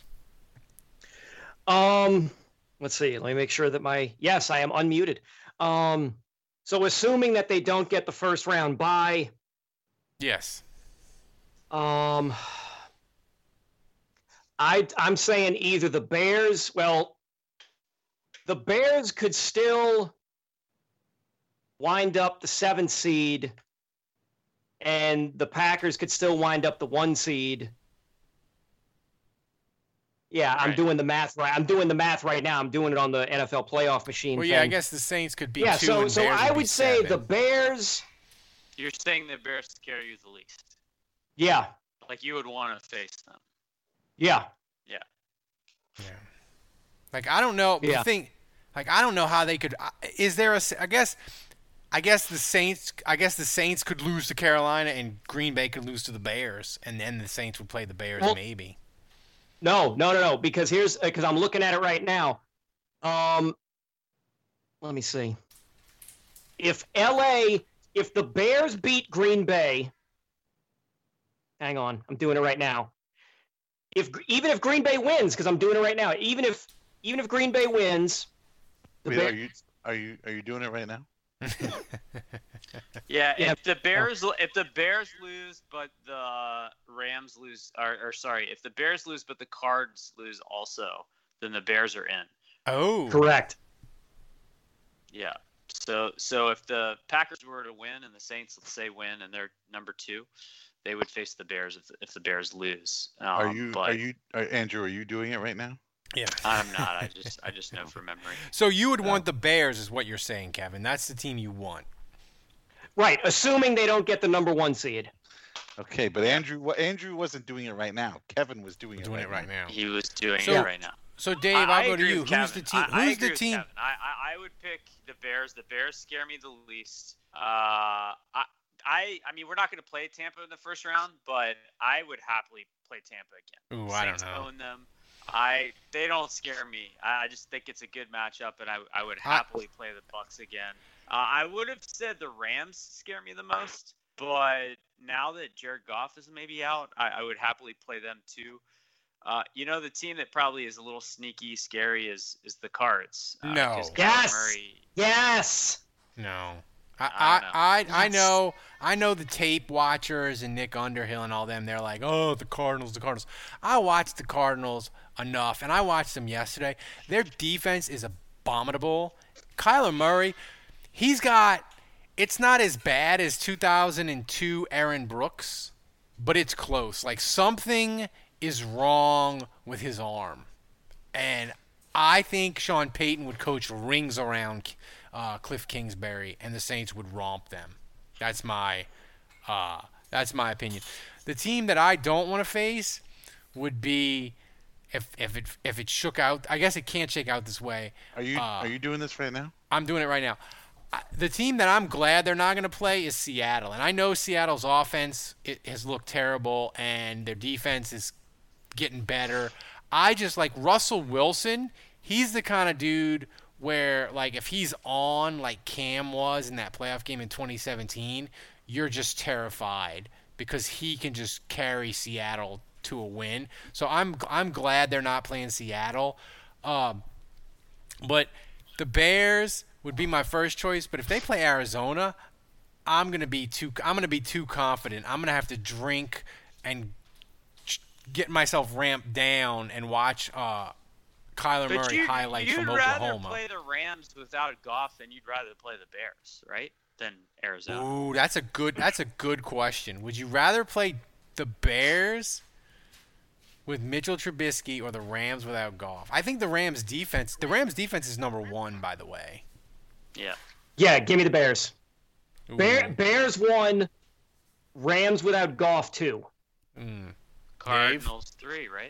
Let's see. Let me make sure that yes, I am unmuted. So assuming that they don't get the first round bye. Yes. I'm saying either the Bears. Well, the Bears could still wind up the 7th seed, and the Packers could still wind up the 1 seed. Yeah, right. I'm doing the math right. I'm doing the math right now. I'm doing it on the NFL playoff machine. Well, yeah, I guess the Saints could be 2 and so Bears I would say 7. the Bears. You're saying the Bears scare you the least. Yeah. Like you would want to face them. Yeah. Yeah. Yeah. Like I don't know. Yeah. I don't know how they could. Is there a? I guess the Saints. I guess the Saints could lose to Carolina, and Green Bay could lose to the Bears, and then the Saints would play the Bears maybe. No. Because I'm looking at it right now. Let me see. If the Bears beat Green Bay, hang on, I'm doing it right now. Even if Green Bay wins, because I'm doing it right now. Even if Green Bay wins, are you doing it right now? Yeah, if the Bears lose but the Rams lose, if the Bears lose but the Cards lose also, then the Bears are in. Oh, correct. Yeah. So if the Packers were to win and the Saints, let's say, win and they're number 2, they would face the Bears if the Bears lose. Andrew, are you doing it right now? Yeah. I'm not. I just know from memory. So you would want the Bears, is what you're saying, Kevin. That's the team you want. Right, assuming they don't get the number 1 seed. Okay, but Andrew wasn't doing it right now. Kevin was doing it right now. He was doing it right now. So Dave, I'll go to you. Who's the team? Who's the team? I would pick the Bears. The Bears scare me the least. I mean, we're not going to play Tampa in the first round, but I would happily play Tampa again. Ooh, I don't know. Own them. They don't scare me. I just think it's a good matchup, and I would happily play the Bucs again. I would have said the Rams scare me the most, but now that Jared Goff is maybe out, I would happily play them too. The team that probably is a little sneaky, scary is the Cards. No. Yes. No. I know the tape watchers and Nick Underhill and all them. They're like, oh, the Cardinals. I watched the Cardinals enough, and I watched them yesterday. Their defense is abominable. Kyler Murray, it's not as bad as 2002 Aaron Brooks, but it's close. Like, something is wrong with his arm. And I think Sean Payton would coach rings around Cliff Kingsbury, and the Saints would romp them. That's my opinion. The team that I don't want to face would be if it shook out. I guess it can't shake out this way. Are you doing this right now? I'm doing it right now. The team that I'm glad they're not going to play is Seattle. And I know Seattle's offense has looked terrible and their defense is getting better. I just like Russell Wilson. He's the kind of dude where, like, if he's on like Cam was in that playoff game in 2017, you're just terrified because he can just carry Seattle to a win. So I'm glad they're not playing Seattle. But the Bears would be my first choice, but if they play Arizona, I'm gonna be too confident. I'm gonna have to drink and get myself ramped down and watch Kyler Murray highlights from Oklahoma. You'd rather play the Rams without Goff than you'd rather play the Bears, right? Than Arizona. Ooh, that's a good question. Would you rather play the Bears with Mitchell Trubisky or the Rams without Goff? I think the Rams defense is number 1, by the way. Yeah, give me the Bears. Ooh. Bears 1, Rams without Goff 2. Cardinals 3, right?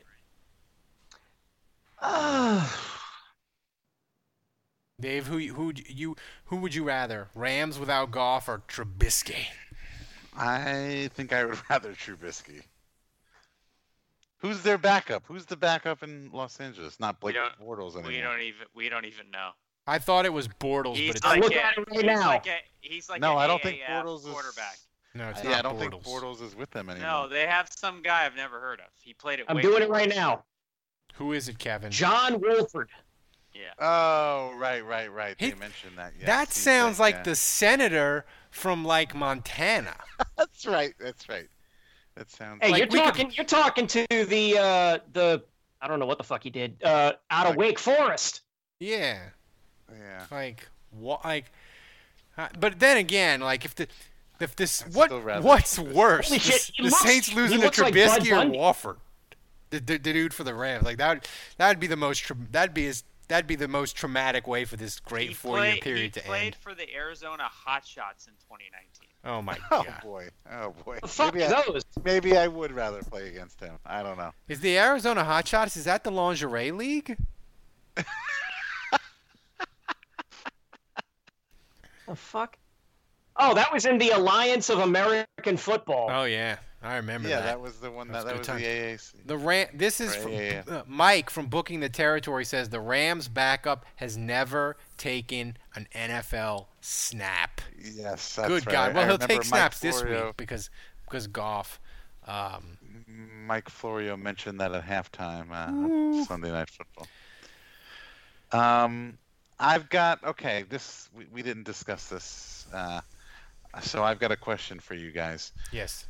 Dave, who would you rather? Rams without Goff or Trubisky? I think I would rather Trubisky. Who's their backup? Who's the backup in Los Angeles? Not Blake Bortles anymore. We don't even know. I thought it was Bortles, but it's I don't think Bortles is quarterback. No, it's Yeah, not I don't Bortles. think Bortles is with them anymore. No, they have some guy I've never heard of. He played it. I'm doing it right now. Who is it, Kevin? John Wolford. Yeah. Oh, right. They mentioned that. Yes, That sounds like the senator from like Montana. That's right. That sounds. Hey, Like, you're talking to the I don't know what the fuck he did out of Wake Forest. Yeah. Yeah. Like what? Like, but then again, like if this still rather what's Trubisky. worse? Holy shit, The Saints losing to looks like Bud Trubisky or Bundy. Wofford? The dude for the Rams. Like that'd be the most traumatic way for this great 4-year period to He played end. for the Arizona Hotshots in 2019. Oh my Oh god. boy. The fuck those? Maybe I would rather play against him. I don't know. Is the Arizona Hotshots, is that the lingerie league? The fuck? Oh, that was in the Alliance of American Football. Oh yeah. I remember Yeah, that. that was the one that was the AAC. This is from, Yeah. Mike from Booking the Territory says the Rams backup has never taken an NFL snap. Yes, that's Good right. God. Well, I he'll remember take snaps Mike this Florio, week because Goff. Mike Florio mentioned that at halftime on Sunday Night Football. I've got this. We didn't discuss this, so I've got a question for you guys. Yes.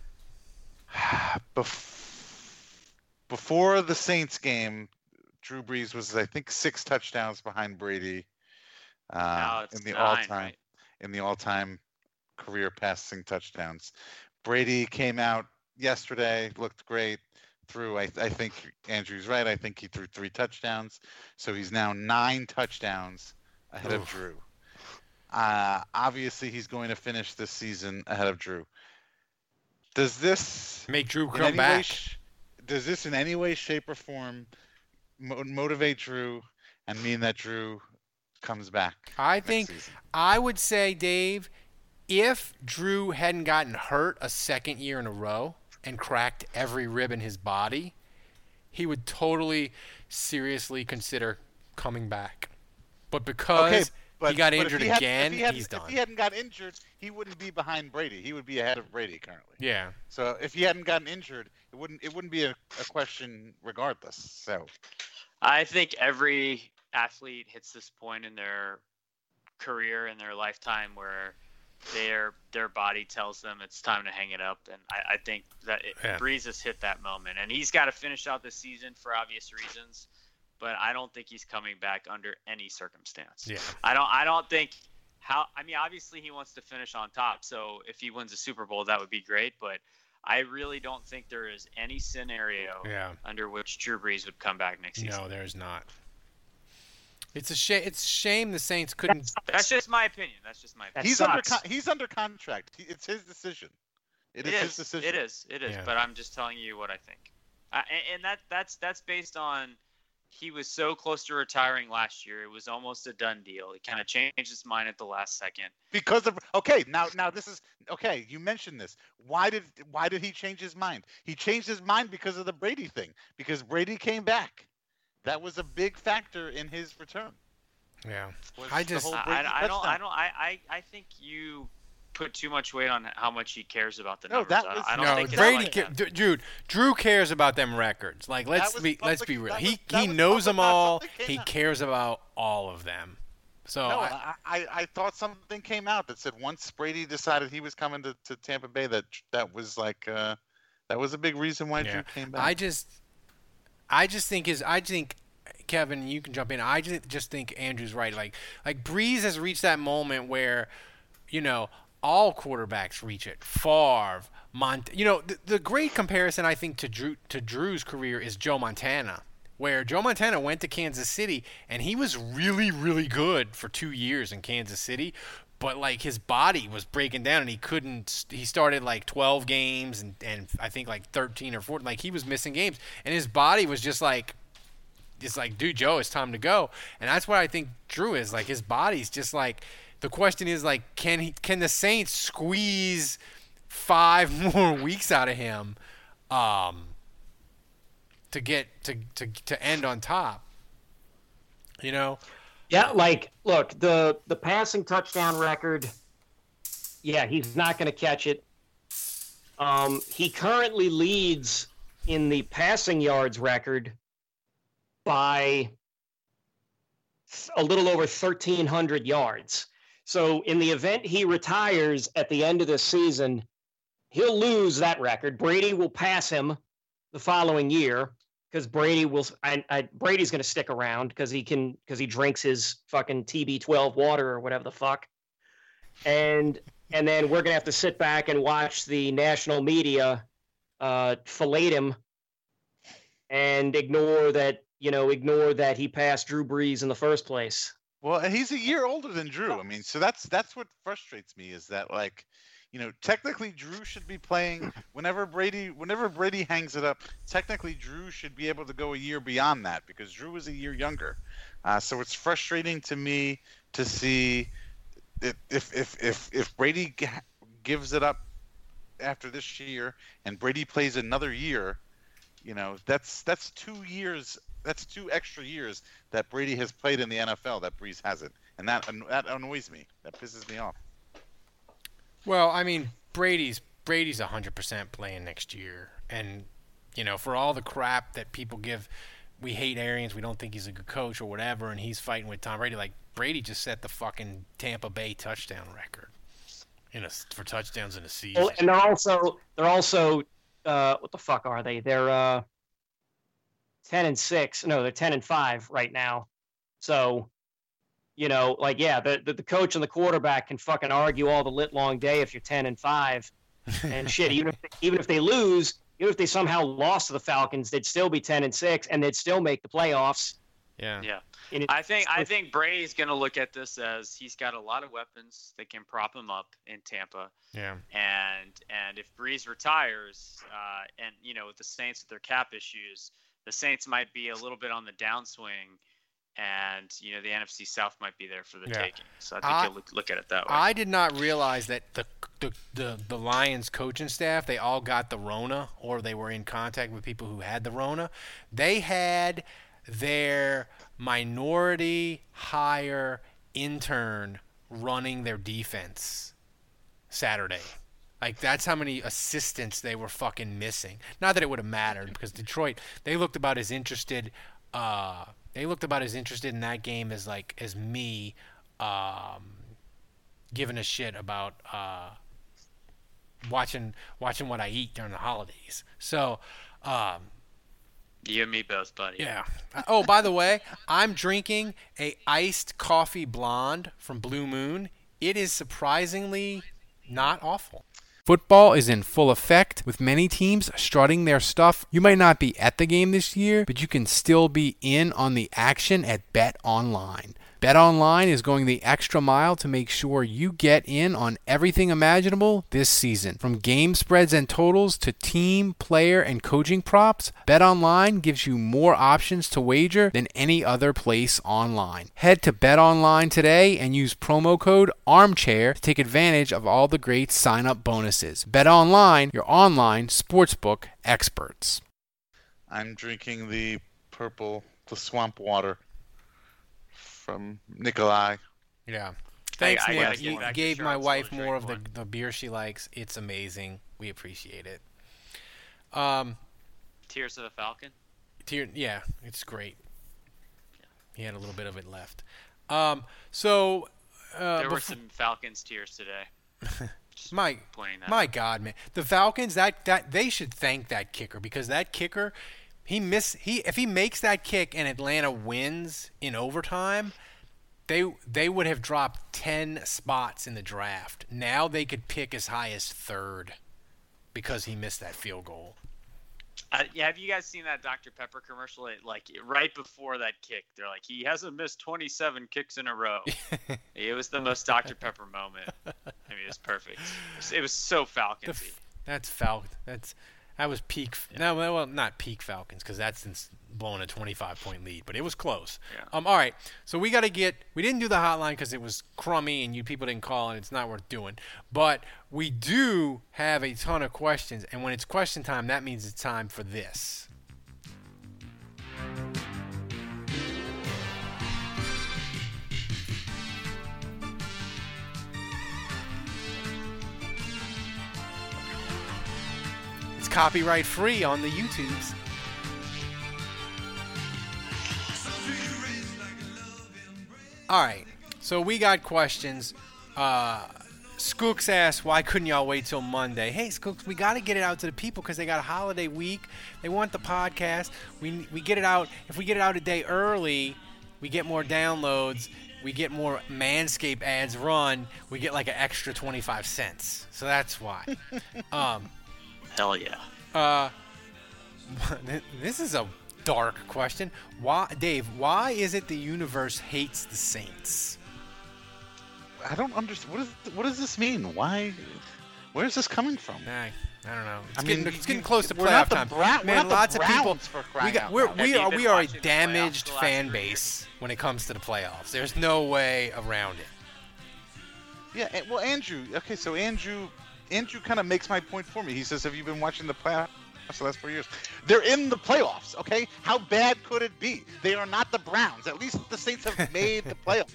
Before the Saints game, Drew Brees was, I think, 6 touchdowns behind Brady It's in the 9, all-time career passing touchdowns. Brady came out yesterday, looked great. Threw, I think Andrew's right. I think he threw 3 touchdowns, so he's now 9 touchdowns ahead of Drew. Obviously, he's going to finish this season ahead of Drew. Does this make Drew come back? Does this in any way, shape, or form motivate Drew and mean that Drew comes back? I think I would say, Dave, if Drew hadn't gotten hurt a second year in a row and cracked every rib in his body, he would totally seriously consider coming back. But because he got injured again, he's done. If he hadn't got injured, he wouldn't be behind Brady. He would be ahead of Brady currently. Yeah. So if he hadn't gotten injured, it wouldn't be a question regardless. So I think every athlete hits this point in their career, in their lifetime, where their body tells them it's time to hang it up, and I think that Brees has hit that moment, and he's got to finish out the season for obvious reasons. But I don't think he's coming back under any circumstance. Yeah. I don't think obviously he wants to finish on top. So if he wins a Super Bowl, that would be great. But I really don't think there is any scenario under which Drew Brees would come back next season. No, there's not. It's a shame. It's a shame the Saints couldn't. That's just my opinion. He's under contract. It's his decision. It is his decision. It is. Yeah. But I'm just telling you what I think. And that's based on he was so close to retiring last year. It was almost a done deal. He kind of changed his mind at the last second. Because of now this is okay. You mentioned this. Why did he change his mind? He changed his mind because of the Brady thing. Because Brady came back. That was a big factor in his return. Yeah, I think you put too much weight on how much he cares about the numbers. I don't think Brady. Dude, Drew cares about them records. Like, let's be real. He knows them all. He cares about all of them. So no, I thought something came out that said once Brady decided he was coming to Tampa Bay, that was like that was a big reason why Drew came back. I think Kevin, you can jump in. I just think Andrew's right. Like Breeze has reached that moment where, all quarterbacks reach it. Favre, the great comparison I think to Drew's career is Joe Montana, where Joe Montana went to Kansas City and he was really, really good for 2 years in Kansas City. But like his body was breaking down and he started like 12 games and I think like 13 or 14, like he was missing games and his body was just like, it's like, dude, Joe, it's time to go. And that's what I think Drew is like. His body's just like, the question is like, can the Saints squeeze 5 more weeks out of him, to get to end on top, Yeah, like, look, the passing touchdown record, he's not going to catch it. He currently leads in the passing yards record by a little over 1,300 yards. So in the event he retires at the end of this season, he'll lose that record. Brady will pass him the following year. Because Brady's going to stick around because he drinks his fucking TB12 water or whatever the fuck, and then we're going to have to sit back and watch the national media fillet him and ignore that he passed Drew Brees in the first place. Well, he's a year older than Drew. I mean, so that's what frustrates me is that like. Technically Drew should be playing whenever Brady hangs it up. Technically, Drew should be able to go a year beyond that because Drew is a year younger. So it's frustrating to me to see if Brady gives it up after this year and Brady plays another year. That's 2 years. That's 2 extra years that Brady has played in the NFL that Brees hasn't, and that annoys me. That pisses me off. Well, I mean, Brady's 100% playing next year. And, for all the crap that people give, we hate Arians, we don't think he's a good coach or whatever, and he's fighting with Tom Brady. Like, Brady just set the fucking Tampa Bay touchdown record for touchdowns in a season. Well, and they're also what the fuck are they? They're 10-6. No, they're 10-5 right now. So... the coach and the quarterback can fucking argue all the lit long day if you're 10-5, and shit. Even if they lose, even if they somehow lost to the Falcons, they'd still be 10-6, and they'd still make the playoffs. Yeah. I think Brady's gonna look at this as he's got a lot of weapons that can prop him up in Tampa. Yeah. And if Brees retires, and with the Saints with their cap issues, the Saints might be a little bit on the downswing. And the NFC South might be there for the taking, so I think you'll look at it that way. I did not realize that the Lions coaching staff, they all got the Rona, or they were in contact with people who had the Rona. They had their minority hire intern running their defense Saturday. Like, that's how many assistants they were fucking missing. Not that it would have mattered, because Detroit, they looked about as interested. They looked about as interested in that game as me, giving a shit about watching what I eat during the holidays. So, you and me both, buddy. Yeah. Oh, by the way, I'm drinking a iced coffee blonde from Blue Moon. It is surprisingly not awful. Football is in full effect, with many teams strutting their stuff. You might not be at the game this year, but you can still be in on the action at BetOnline. BetOnline is going the extra mile to make sure you get in on everything imaginable this season. From game spreads and totals to team, player, and coaching props, BetOnline gives you more options to wager than any other place online. Head to BetOnline today and use promo code ARMCHAIR to take advantage of all the great sign-up bonuses. BetOnline, your online sportsbook experts. I'm drinking the swamp water from Nikolai. Yeah. Thanks, I Nick. gotta You get back to gave my Charlotte wife Soul more of drink the beer she likes. It's amazing. We appreciate it. Tears of a Falcon. Yeah, it's great. He had a little bit of it left. There were some Falcons tears today. My God, man, the Falcons that they should thank that kicker, because that kicker, if he makes that kick and Atlanta wins in overtime, they would have dropped 10 spots in the draft. Now they could pick as high as 3rd because he missed that field goal. Yeah, have you guys seen that Dr. Pepper commercial? Right before that kick, they're like, he hasn't missed 27 kicks in a row. It was the most Dr. Pepper moment. I mean, it was perfect. It was so Falcons-y. That's Falcon. That was peak. Yeah. No, well, not peak Falcons, because that's since blowing a 25-point lead, but it was close. Yeah. All right, so we didn't do the hotline because it was crummy and you people didn't call and it's not worth doing. But we do have a ton of questions, and when it's question time, that means it's time for this. Copyright free on the YouTubes. All right, so we got questions. Skooks asked, why couldn't y'all wait till Monday? Hey, Skooks, we got to get it out to the people because they got a holiday week. They want the podcast. We get it out. If we get it out a day early, we get more downloads. We get more Manscaped ads run. We get like an extra 25 cents. So that's why. Hell yeah. This is a dark question. Dave, why is it the universe hates the Saints? I don't understand. What does this mean? Why? Where's this coming from? I don't know. It's getting close to playoff time. Man, lots of people. We are a watching damaged the playoffs fan the last 3 base when it comes to the playoffs. There's no way around it. Yeah, well, Andrew. Okay, so Andrew kind of makes my point for me. He says, have you been watching the playoffs the last 4 years? They're in the playoffs, okay? How bad could it be? They are not the Browns. At least the Saints have made the playoffs.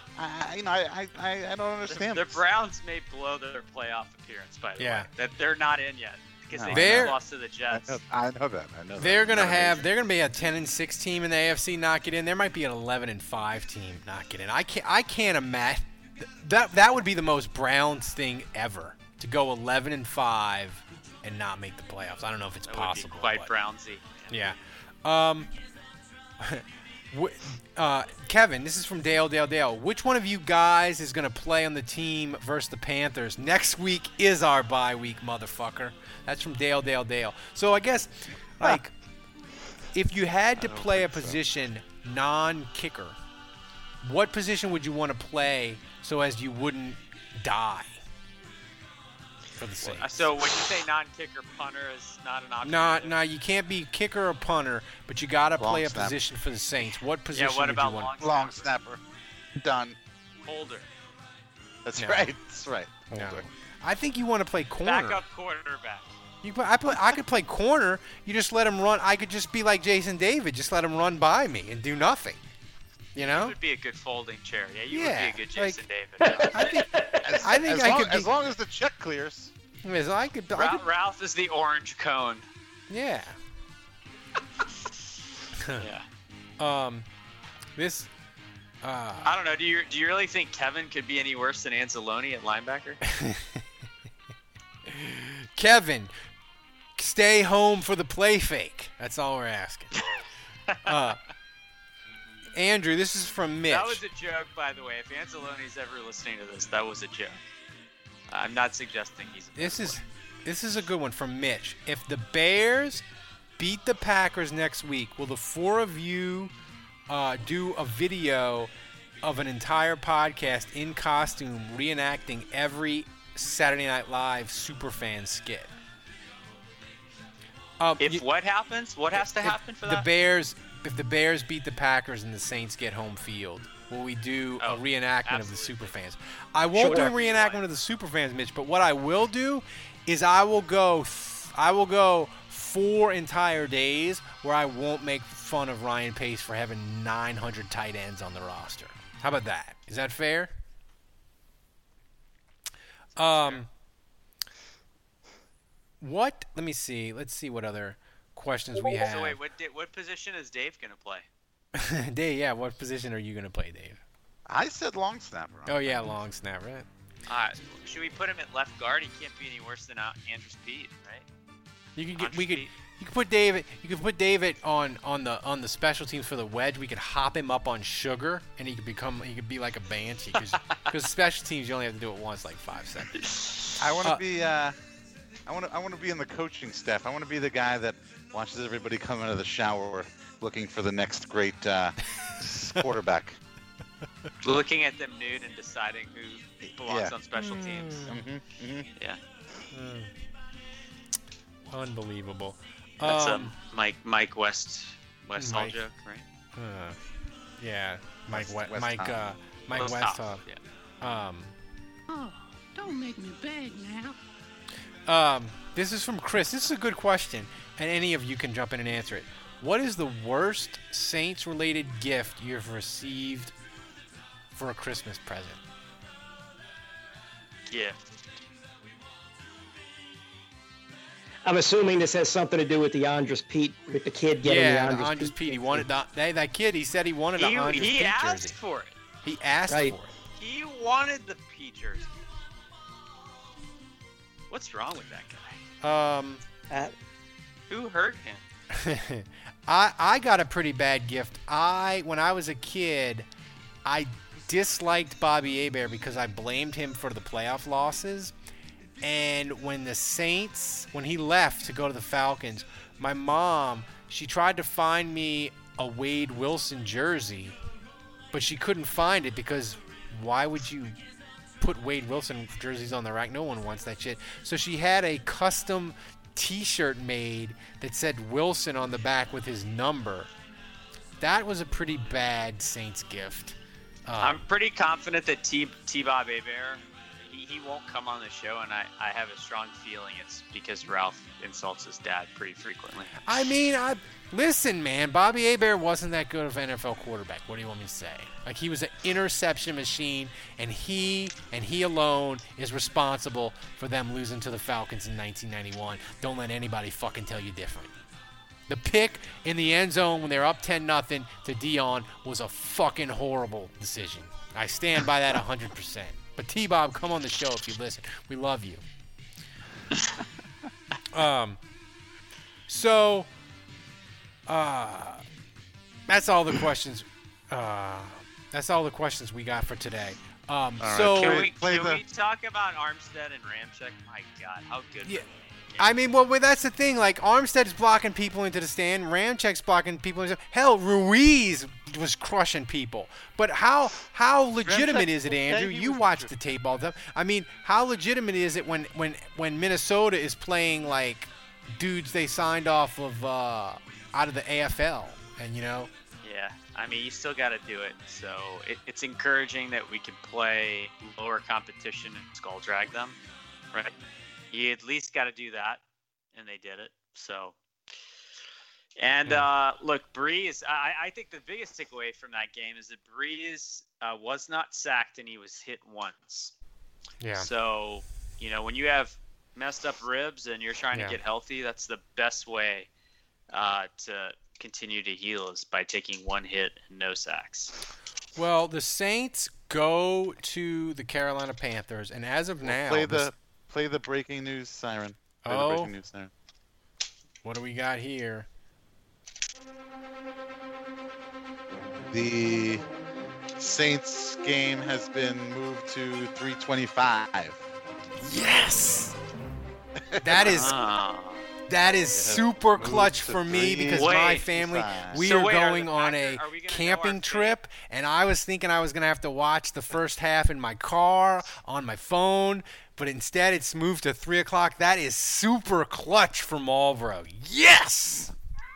I don't understand. The Browns may blow their playoff appearance, by the way. That they're not in yet because they lost to the Jets. I know that. They're gonna be a 10-6 team in the AFC not get in. There might be an 11-5 team not get in. I can't imagine that would be the most Browns thing ever, to go 11-5 and not make the playoffs. I don't know if it's possible. Would be quite Brownsy. Yeah. Kevin, this is from Dale. Which one of you guys is going to play on the team versus the Panthers? Next week is our bye week, motherfucker. That's from Dale. So I guess, if you had to play a position non-kicker, what position would you want to play so as you wouldn't die for the Saints? So when you say non-kicker, punter is not an option? No, you can't be kicker or punter, but you got to play a position for the Saints. What position what would about you want? Long snapper. Done. Holder. That's right. Holder. No. I think you want to play corner. Backup quarterback. I could play corner. You just let him run. I could just be like Jason David, just let him run by me and do nothing. You know? You would be a good folding chair. Yeah, you would be a good Jason David. As long as the check clears. Ralph is the orange cone. Yeah. Yeah. I don't know. Do you really think Kevin could be any worse than Anzalone at linebacker? Kevin, stay home for the play fake. That's all we're asking. Andrew, this is from Mitch. That was a joke, by the way. If Anzalone's ever listening to this, that was a joke. I'm not suggesting he's. This is a good one from Mitch. If the Bears beat the Packers next week, will the four of you do a video of an entire podcast in costume reenacting every Saturday Night Live Superfan skit? What happens? What has to happen for that? If the Bears beat the Packers and the Saints get home field, will we do a reenactment of the Superfans? I won't do a reenactment of the Superfans, Mitch, but what I will do is I will go 4 entire days where I won't make fun of Ryan Pace for having 900 tight ends on the roster. How about that? Is that fair? What? Let me see. Let's see what other questions we have. So wait, what position is Dave going to play? Dave, yeah, what position are you going to play, Dave? I said long snapper. Oh, yeah, long snapper. Right? Should we put him at left guard? He can't be any worse than Andrus Peat, right? You could put David. You could put David on the special teams for the wedge. We could hop him up on Sugar, and he could be like a banshee because special teams you only have to do it once, like 5 seconds. I want to be. I want to be in the coaching staff. I want to be the guy that watches everybody come out of the shower looking for the next great quarterback. Looking at them nude and deciding who belongs on special teams. Yeah. Unbelievable. That's a Mike Westfall joke, right? Yeah, Mike Westhoff. Yeah. Oh, don't make me beg now. This is from Chris. This is a good question, and any of you can jump in and answer it. What is the worst Saints-related gift you've received for a Christmas present? Gift. I'm assuming this has something to do with the Andrus Peat, with the kid getting the Andrus Peat. He wanted that kid. He said he wanted an Andrus Peat jersey. He asked for it. He asked for it. He wanted the Peat jersey. What's wrong with that guy? Who hurt him? I got a pretty bad gift. When I was a kid, I disliked Bobby Hebert because I blamed him for the playoff losses. And when he left to go to the Falcons, my mom, she tried to find me a Wade Wilson jersey, but she couldn't find it because why would you put Wade Wilson jerseys on the rack? No one wants that shit. So she had a custom T-shirt made that said Wilson on the back with his number. That was a pretty bad Saints gift. I'm pretty confident that T-Bob Hebert, he won't come on the show, and I have a strong feeling it's because Ralph insults his dad pretty frequently. I mean, listen, man, Bobby Hebert wasn't that good of an NFL quarterback. What do you want me to say? Like, he was an interception machine, and he alone is responsible for them losing to the Falcons in 1991. Don't let anybody fucking tell you different. The pick in the end zone when they were up 10-0 to Dion was a fucking horrible decision. I stand by that 100%. But T-Bob, come on the show if you listen. We love you. So, that's all the questions. That's all the questions we got for today. Can we talk about Armstead and Ramczyk? My God, how good. Yeah. I mean, well, that's the thing. Like, Armstead's blocking people into the stand. Ramczyk's blocking people into the stand. Hell, Ruiz was crushing people. But how legitimate is it, Andrew? You watch the tape all the time. I mean, how legitimate is it when Minnesota is playing, like, dudes they signed off of out of the AFL? And, you know? Yeah. I mean, you still got to do it. So it's encouraging that we can play lower competition and skull drag them, right? You at least got to do that, and they did it. So, and look, Breeze. I think the biggest takeaway from that game is that Breeze was not sacked and he was hit once. Yeah. So, you know, when you have messed up ribs and you're trying to get healthy, that's the best way to continue to heal is by taking one hit and no sacks. Well, the Saints go to the Carolina Panthers, and as of now, play the breaking news siren. The breaking news siren. What do we got here? The Saints game has been moved to 3:25. Yes. That is super clutch for me because my family, we are going on a camping trip, and I was thinking I was going to have to watch the first half in my car on my phone, but instead it's moved to 3 o'clock. That is super clutch for Marlboro. Yes!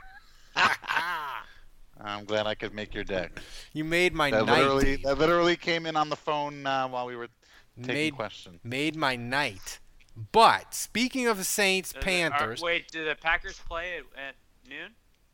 I'm glad I could make your day. You made my night. That literally came in on the phone while we were taking questions. Made my night. But speaking of the Saints, Panthers. Wait, do the Packers play at noon?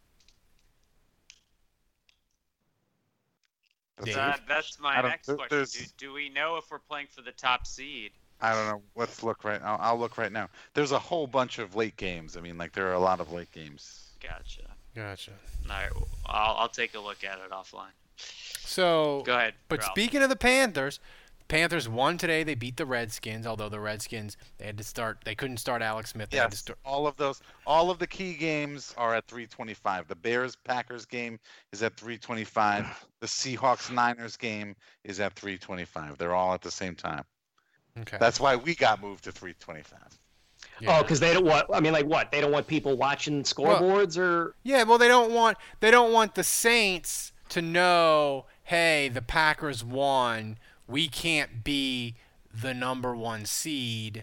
That's my next question. Do we know if we're playing for the top seed? I don't know. Let's look right now. I'll look right now. There's a whole bunch of late games. I mean, like there are a lot of late games. Gotcha. All right, I'll take a look at it offline. So go ahead. But Ralph. Speaking of the Panthers won today. They beat the Redskins, although the Redskins they couldn't start Alex Smith. All of the key games are at 3:25. The Bears-Packers game is at 3:25. The Seahawks-Niners game is at 3:25. They're all at the same time. Okay. That's why we got moved to 3:25. Yeah. Oh, because they don't want. I mean, like what? They don't want people watching scoreboards, or? Yeah, well, they don't want the Saints to know, hey, the Packers won. We can't be the number 1 seed.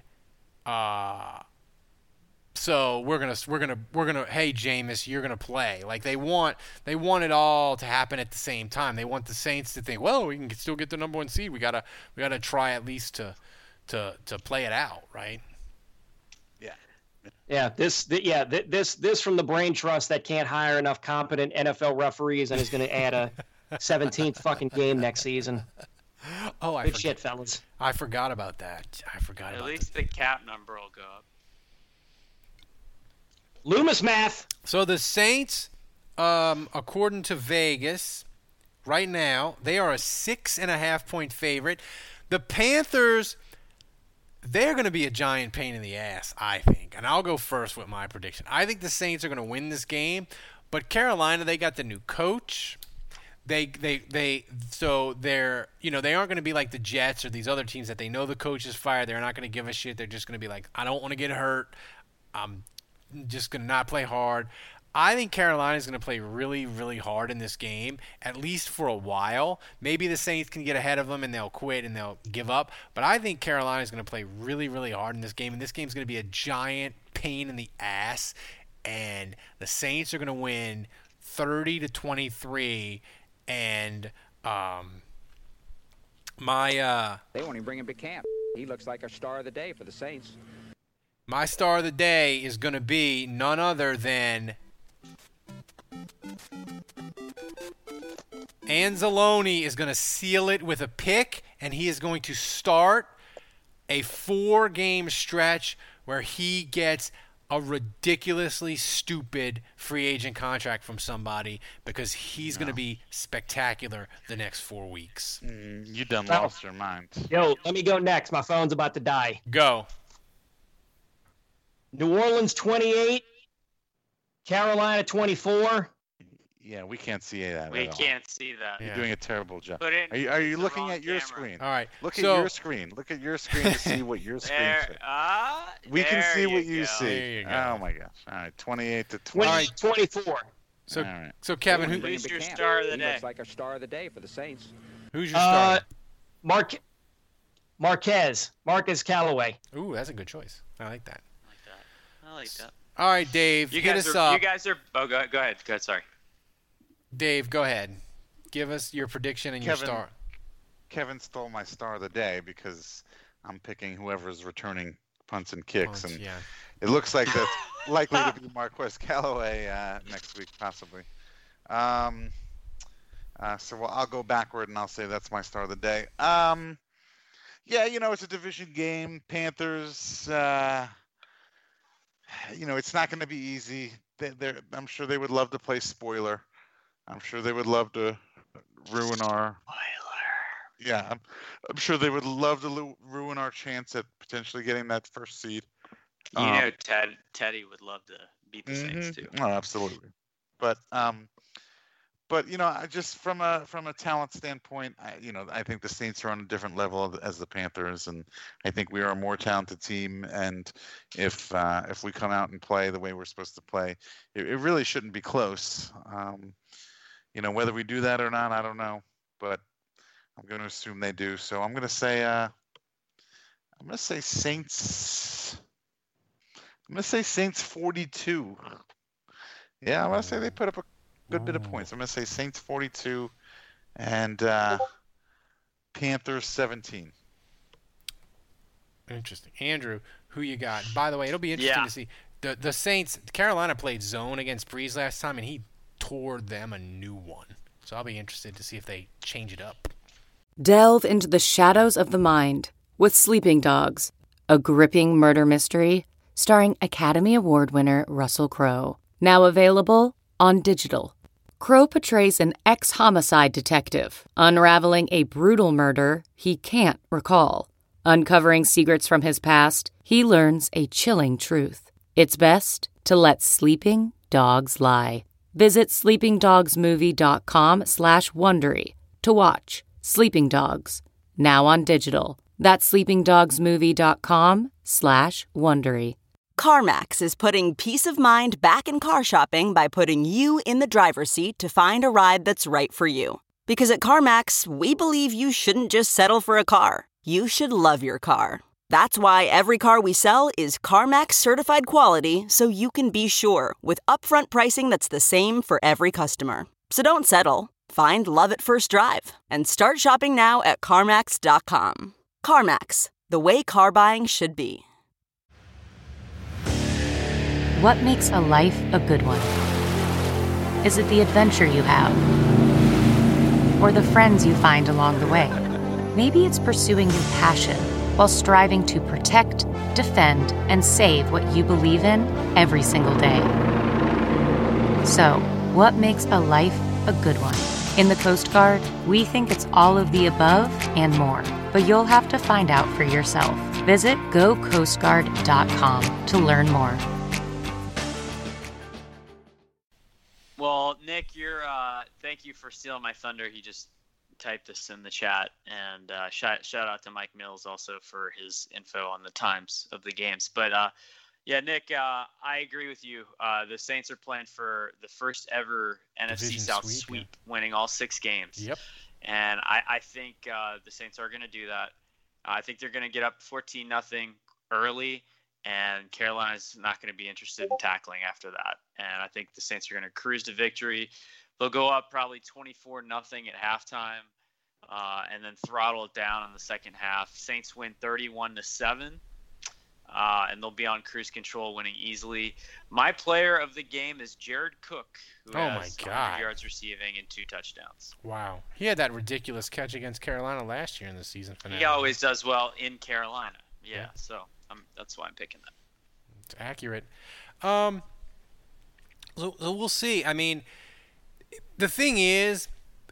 So we're gonna. Hey, Jameis, you're gonna play. Like they want it all to happen at the same time. They want the Saints to think, well, we can still get the number 1 seed. We gotta try at least to play it out, right? Yeah, this from the brain trust that can't hire enough competent NFL referees and is going to add a 17th fucking game next season. Oh, good shit, fellas. I forgot about that. At least the cap number will go up. Loomis math. So the Saints, according to Vegas, right now they are a 6.5-point favorite. The Panthers, they're going to be a giant pain in the ass, I think. And I'll go first with my prediction. I think the Saints are going to win this game, but Carolina, they got the new coach. They aren't going to be like the Jets or these other teams that they know the coach is fired. They're not going to give a shit. They're just going to be like, I don't want to get hurt. I'm just going to not play hard. I think Carolina is going to play really, really hard in this game, at least for a while. Maybe the Saints can get ahead of them and they'll quit and they'll give up. But I think Carolina is going to play really, really hard in this game, and this game is going to be a giant pain in the ass. And the Saints are going to win 30-23. And they won't even bring him to camp. He looks like a star of the day for the Saints. My star of the day is going to be none other than Anzalone is going to seal it with a pick, and he is going to start a 4-game stretch where he gets a ridiculously stupid free agent contract from somebody because he's going to be spectacular the next 4 weeks. You done lost your mind. Yo, let me go next. My phone's about to die. Go. New Orleans 28, Carolina 24. Yeah, we can't see that. We can't see that. You're doing a terrible job. Are you looking at your screen? All right. Look at your screen. Look at your screen to see what your screen says. We can see what you see. There you go. Oh my gosh! All right, 28-20. 24. So, all right. So Kevin, who's your star of the day? Looks like a star of the day for the Saints. Who's your star? Marquez Callaway. Ooh, that's a good choice. I like that. I like that. All right, Dave, hit us up. You guys are. Oh, go ahead. Go ahead. Sorry. Dave, go ahead. Give us your prediction and your star. Kevin stole my star of the day because I'm picking whoever's returning punts and kicks, and it looks like that's likely to be Marquez Callaway next week, possibly. So I'll go backward and I'll say that's my star of the day. Yeah, it's a division game. Panthers. It's not going to be easy. I'm sure they would love to play spoiler. I'm sure they would love to ruin our. Spoiler. Yeah, I'm sure they would love to ruin our chance at potentially getting that first seed. Teddy would love to beat the Saints too. Oh, absolutely. But But I just from a talent standpoint, I think the Saints are on a different level as the Panthers, and I think we are a more talented team. And if we come out and play the way we're supposed to play, it really shouldn't be close. Whether we do that or not, I don't know, but I'm going to assume they do. So I'm going to say Saints. I'm going to say Saints 42. Yeah, I'm going to say they put up a good bit of points. I'm going to say Saints 42 and Panthers 17. Interesting. Andrew, who you got? By the way, it'll be interesting to see. The Saints, Carolina played zone against Breeze last time, and he tore them a new one. So I'll be interested to see if they change it up. Delve into the shadows of the mind with Sleeping Dogs, a gripping murder mystery starring Academy Award winner Russell Crowe. Now available on digital. Crowe portrays an ex-homicide detective unraveling a brutal murder he can't recall. Uncovering secrets from his past, he learns a chilling truth. It's best to let sleeping dogs lie. Visit sleepingdogsmovie.com/Wondery to watch Sleeping Dogs, now on digital. That's sleepingdogsmovie.com/Wondery. CarMax is putting peace of mind back in car shopping by putting you in the driver's seat to find a ride that's right for you. Because at CarMax, we believe you shouldn't just settle for a car. You should love your car. That's why every car we sell is CarMax certified quality, so you can be sure with upfront pricing that's the same for every customer. So don't settle. Find love at first drive and start shopping now at CarMax.com. CarMax, the way car buying should be. What makes a life a good one? Is it the adventure you have? Or the friends you find along the way? Maybe it's pursuing your passion while striving to protect, defend, and save what you believe in every single day. So, what makes a life a good one? In the Coast Guard, we think it's all of the above and more, but you'll have to find out for yourself. Visit gocoastguard.com to learn more. Well, Nick, thank you for stealing my thunder. He just typed this in the chat, and shout out to Mike Mills also for his info on the times of the games. But Nick, I agree with you. The Saints are playing for the first ever NFC South sweep, winning all 6 games. Yep. And I think the Saints are going to do that. I think they're going to get up 14-0 early, and Carolina's not going to be interested in tackling after that. And I think the Saints are going to cruise to victory. They'll go up probably 24-0 at halftime, and then throttle it down in the second half. Saints win 31-7, and they'll be on cruise control, winning easily. My player of the game is Jared Cook, who has 100 yards receiving and 2 touchdowns. Wow. He had that ridiculous catch against Carolina last year in the season finale. He always does well in Carolina. Yeah. So that's why I'm picking that. It's accurate. So we'll see. I mean, the thing is,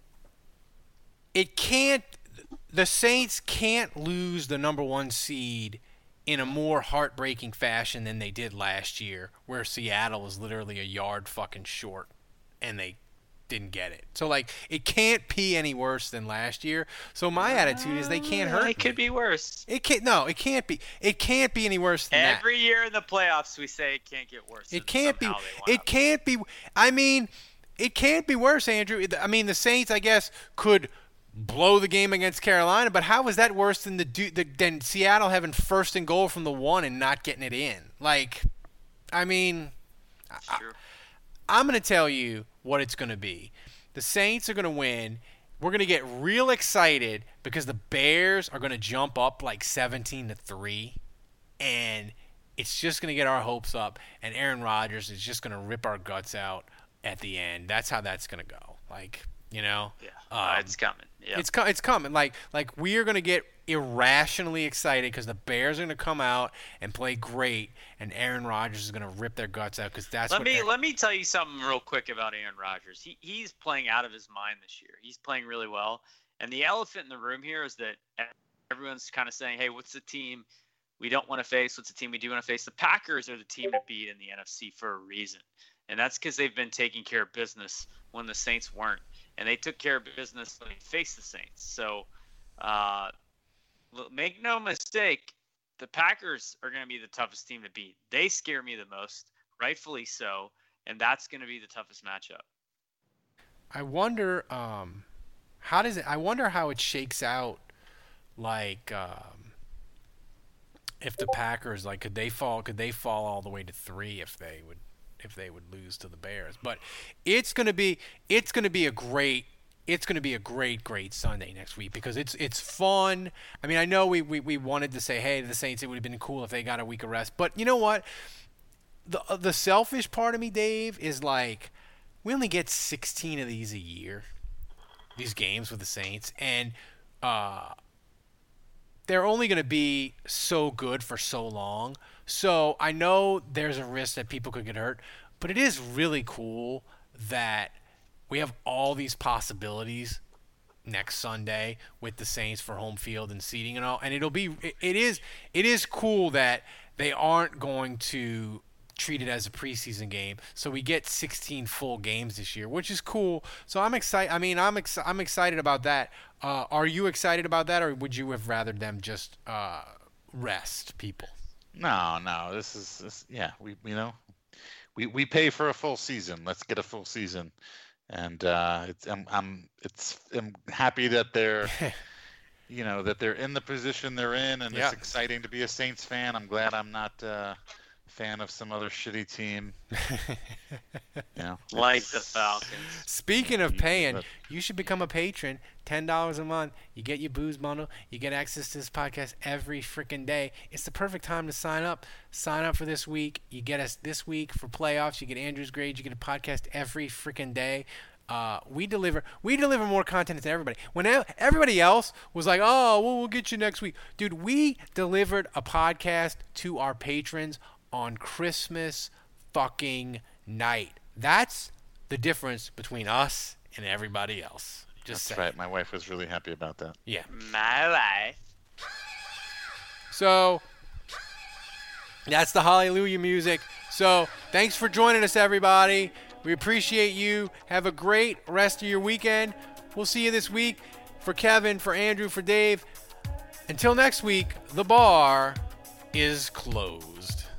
the Saints can't lose the number 1 seed in a more heartbreaking fashion than they did last year, where Seattle was literally a yard fucking short and they didn't get it. So, it can't be any worse than last year. So my attitude is they can't hurt me. It could be worse. It can't be. It can't be any worse than that. Every year in the playoffs, we say it can't get worse. It can't be. It can't be. I mean, it can't be worse, Andrew. I mean, the Saints, I guess, could blow the game against Carolina, but how is that worse than than Seattle having first and goal from the 1 and not getting it in? I mean, I'm going to tell you what it's going to be. The Saints are going to win. We're going to get real excited because the Bears are going to jump up 17-3, and it's just going to get our hopes up, and Aaron Rodgers is just going to rip our guts out at the end. That's how that's going to go. It's coming. Yeah. It's coming. We are going to get irrationally excited because the Bears are going to come out and play great, and Aaron Rodgers is going to rip their guts out because that's Let me tell you something real quick about Aaron Rodgers. He's playing out of his mind this year. He's playing really well, and the elephant in the room here is that everyone's kind of saying, "Hey, what's the team we don't want to face? What's the team we do want to face?" The Packers are the team to beat in the NFC for a reason. And that's because they've been taking care of business when the Saints weren't. And they took care of business when they faced the Saints. So make no mistake, the Packers are going to be the toughest team to beat. They scare me the most, rightfully so, and that's going to be the toughest matchup. I wonder I wonder how it shakes out, like if the Packers, like, could they fall all the way to 3 if they would lose to the Bears. But it's going to be a great Sunday next week because it's fun. I mean, I know we wanted to say, hey, the Saints, it would have been cool if they got a week of rest. But you know what? The selfish part of me, Dave, is like, we only get 16 of these a year, these games with the Saints, and they're only going to be so good for so long. So I know there's a risk that people could get hurt, but it is really cool that we have all these possibilities next Sunday with the Saints for home field and seating and all. And it is cool that they aren't going to treat it as a preseason game. So we get 16 full games this year, which is cool. So I'm excited. I mean, I'm excited about that. Are you excited about that, or would you have rather them just rest people? No. We pay for a full season. Let's get a full season, and I'm happy that they're that they're in the position they're in, and it's exciting to be a Saints fan. I'm glad I'm not a fan of some other shitty team. Like the Falcons. Speaking of paying, you should become a patron. $10 a month. You get your booze bundle. You get access to this podcast every freaking day. It's the perfect time to sign up. Sign up for this week. You get us this week for playoffs. You get Andrew's grades. You get a podcast every freaking day. We deliver more content than everybody. When everybody else was like, oh, well, we'll get you next week. Dude, we delivered a podcast to our patrons on Christmas fucking night. That's the difference between us and everybody else. That's right. My wife was really happy about that. Yeah. My wife. So that's the hallelujah music. So thanks for joining us, everybody. We appreciate you. Have a great rest of your weekend. We'll see you this week. For Kevin, for Andrew, for Dave. Until next week, the bar is closed.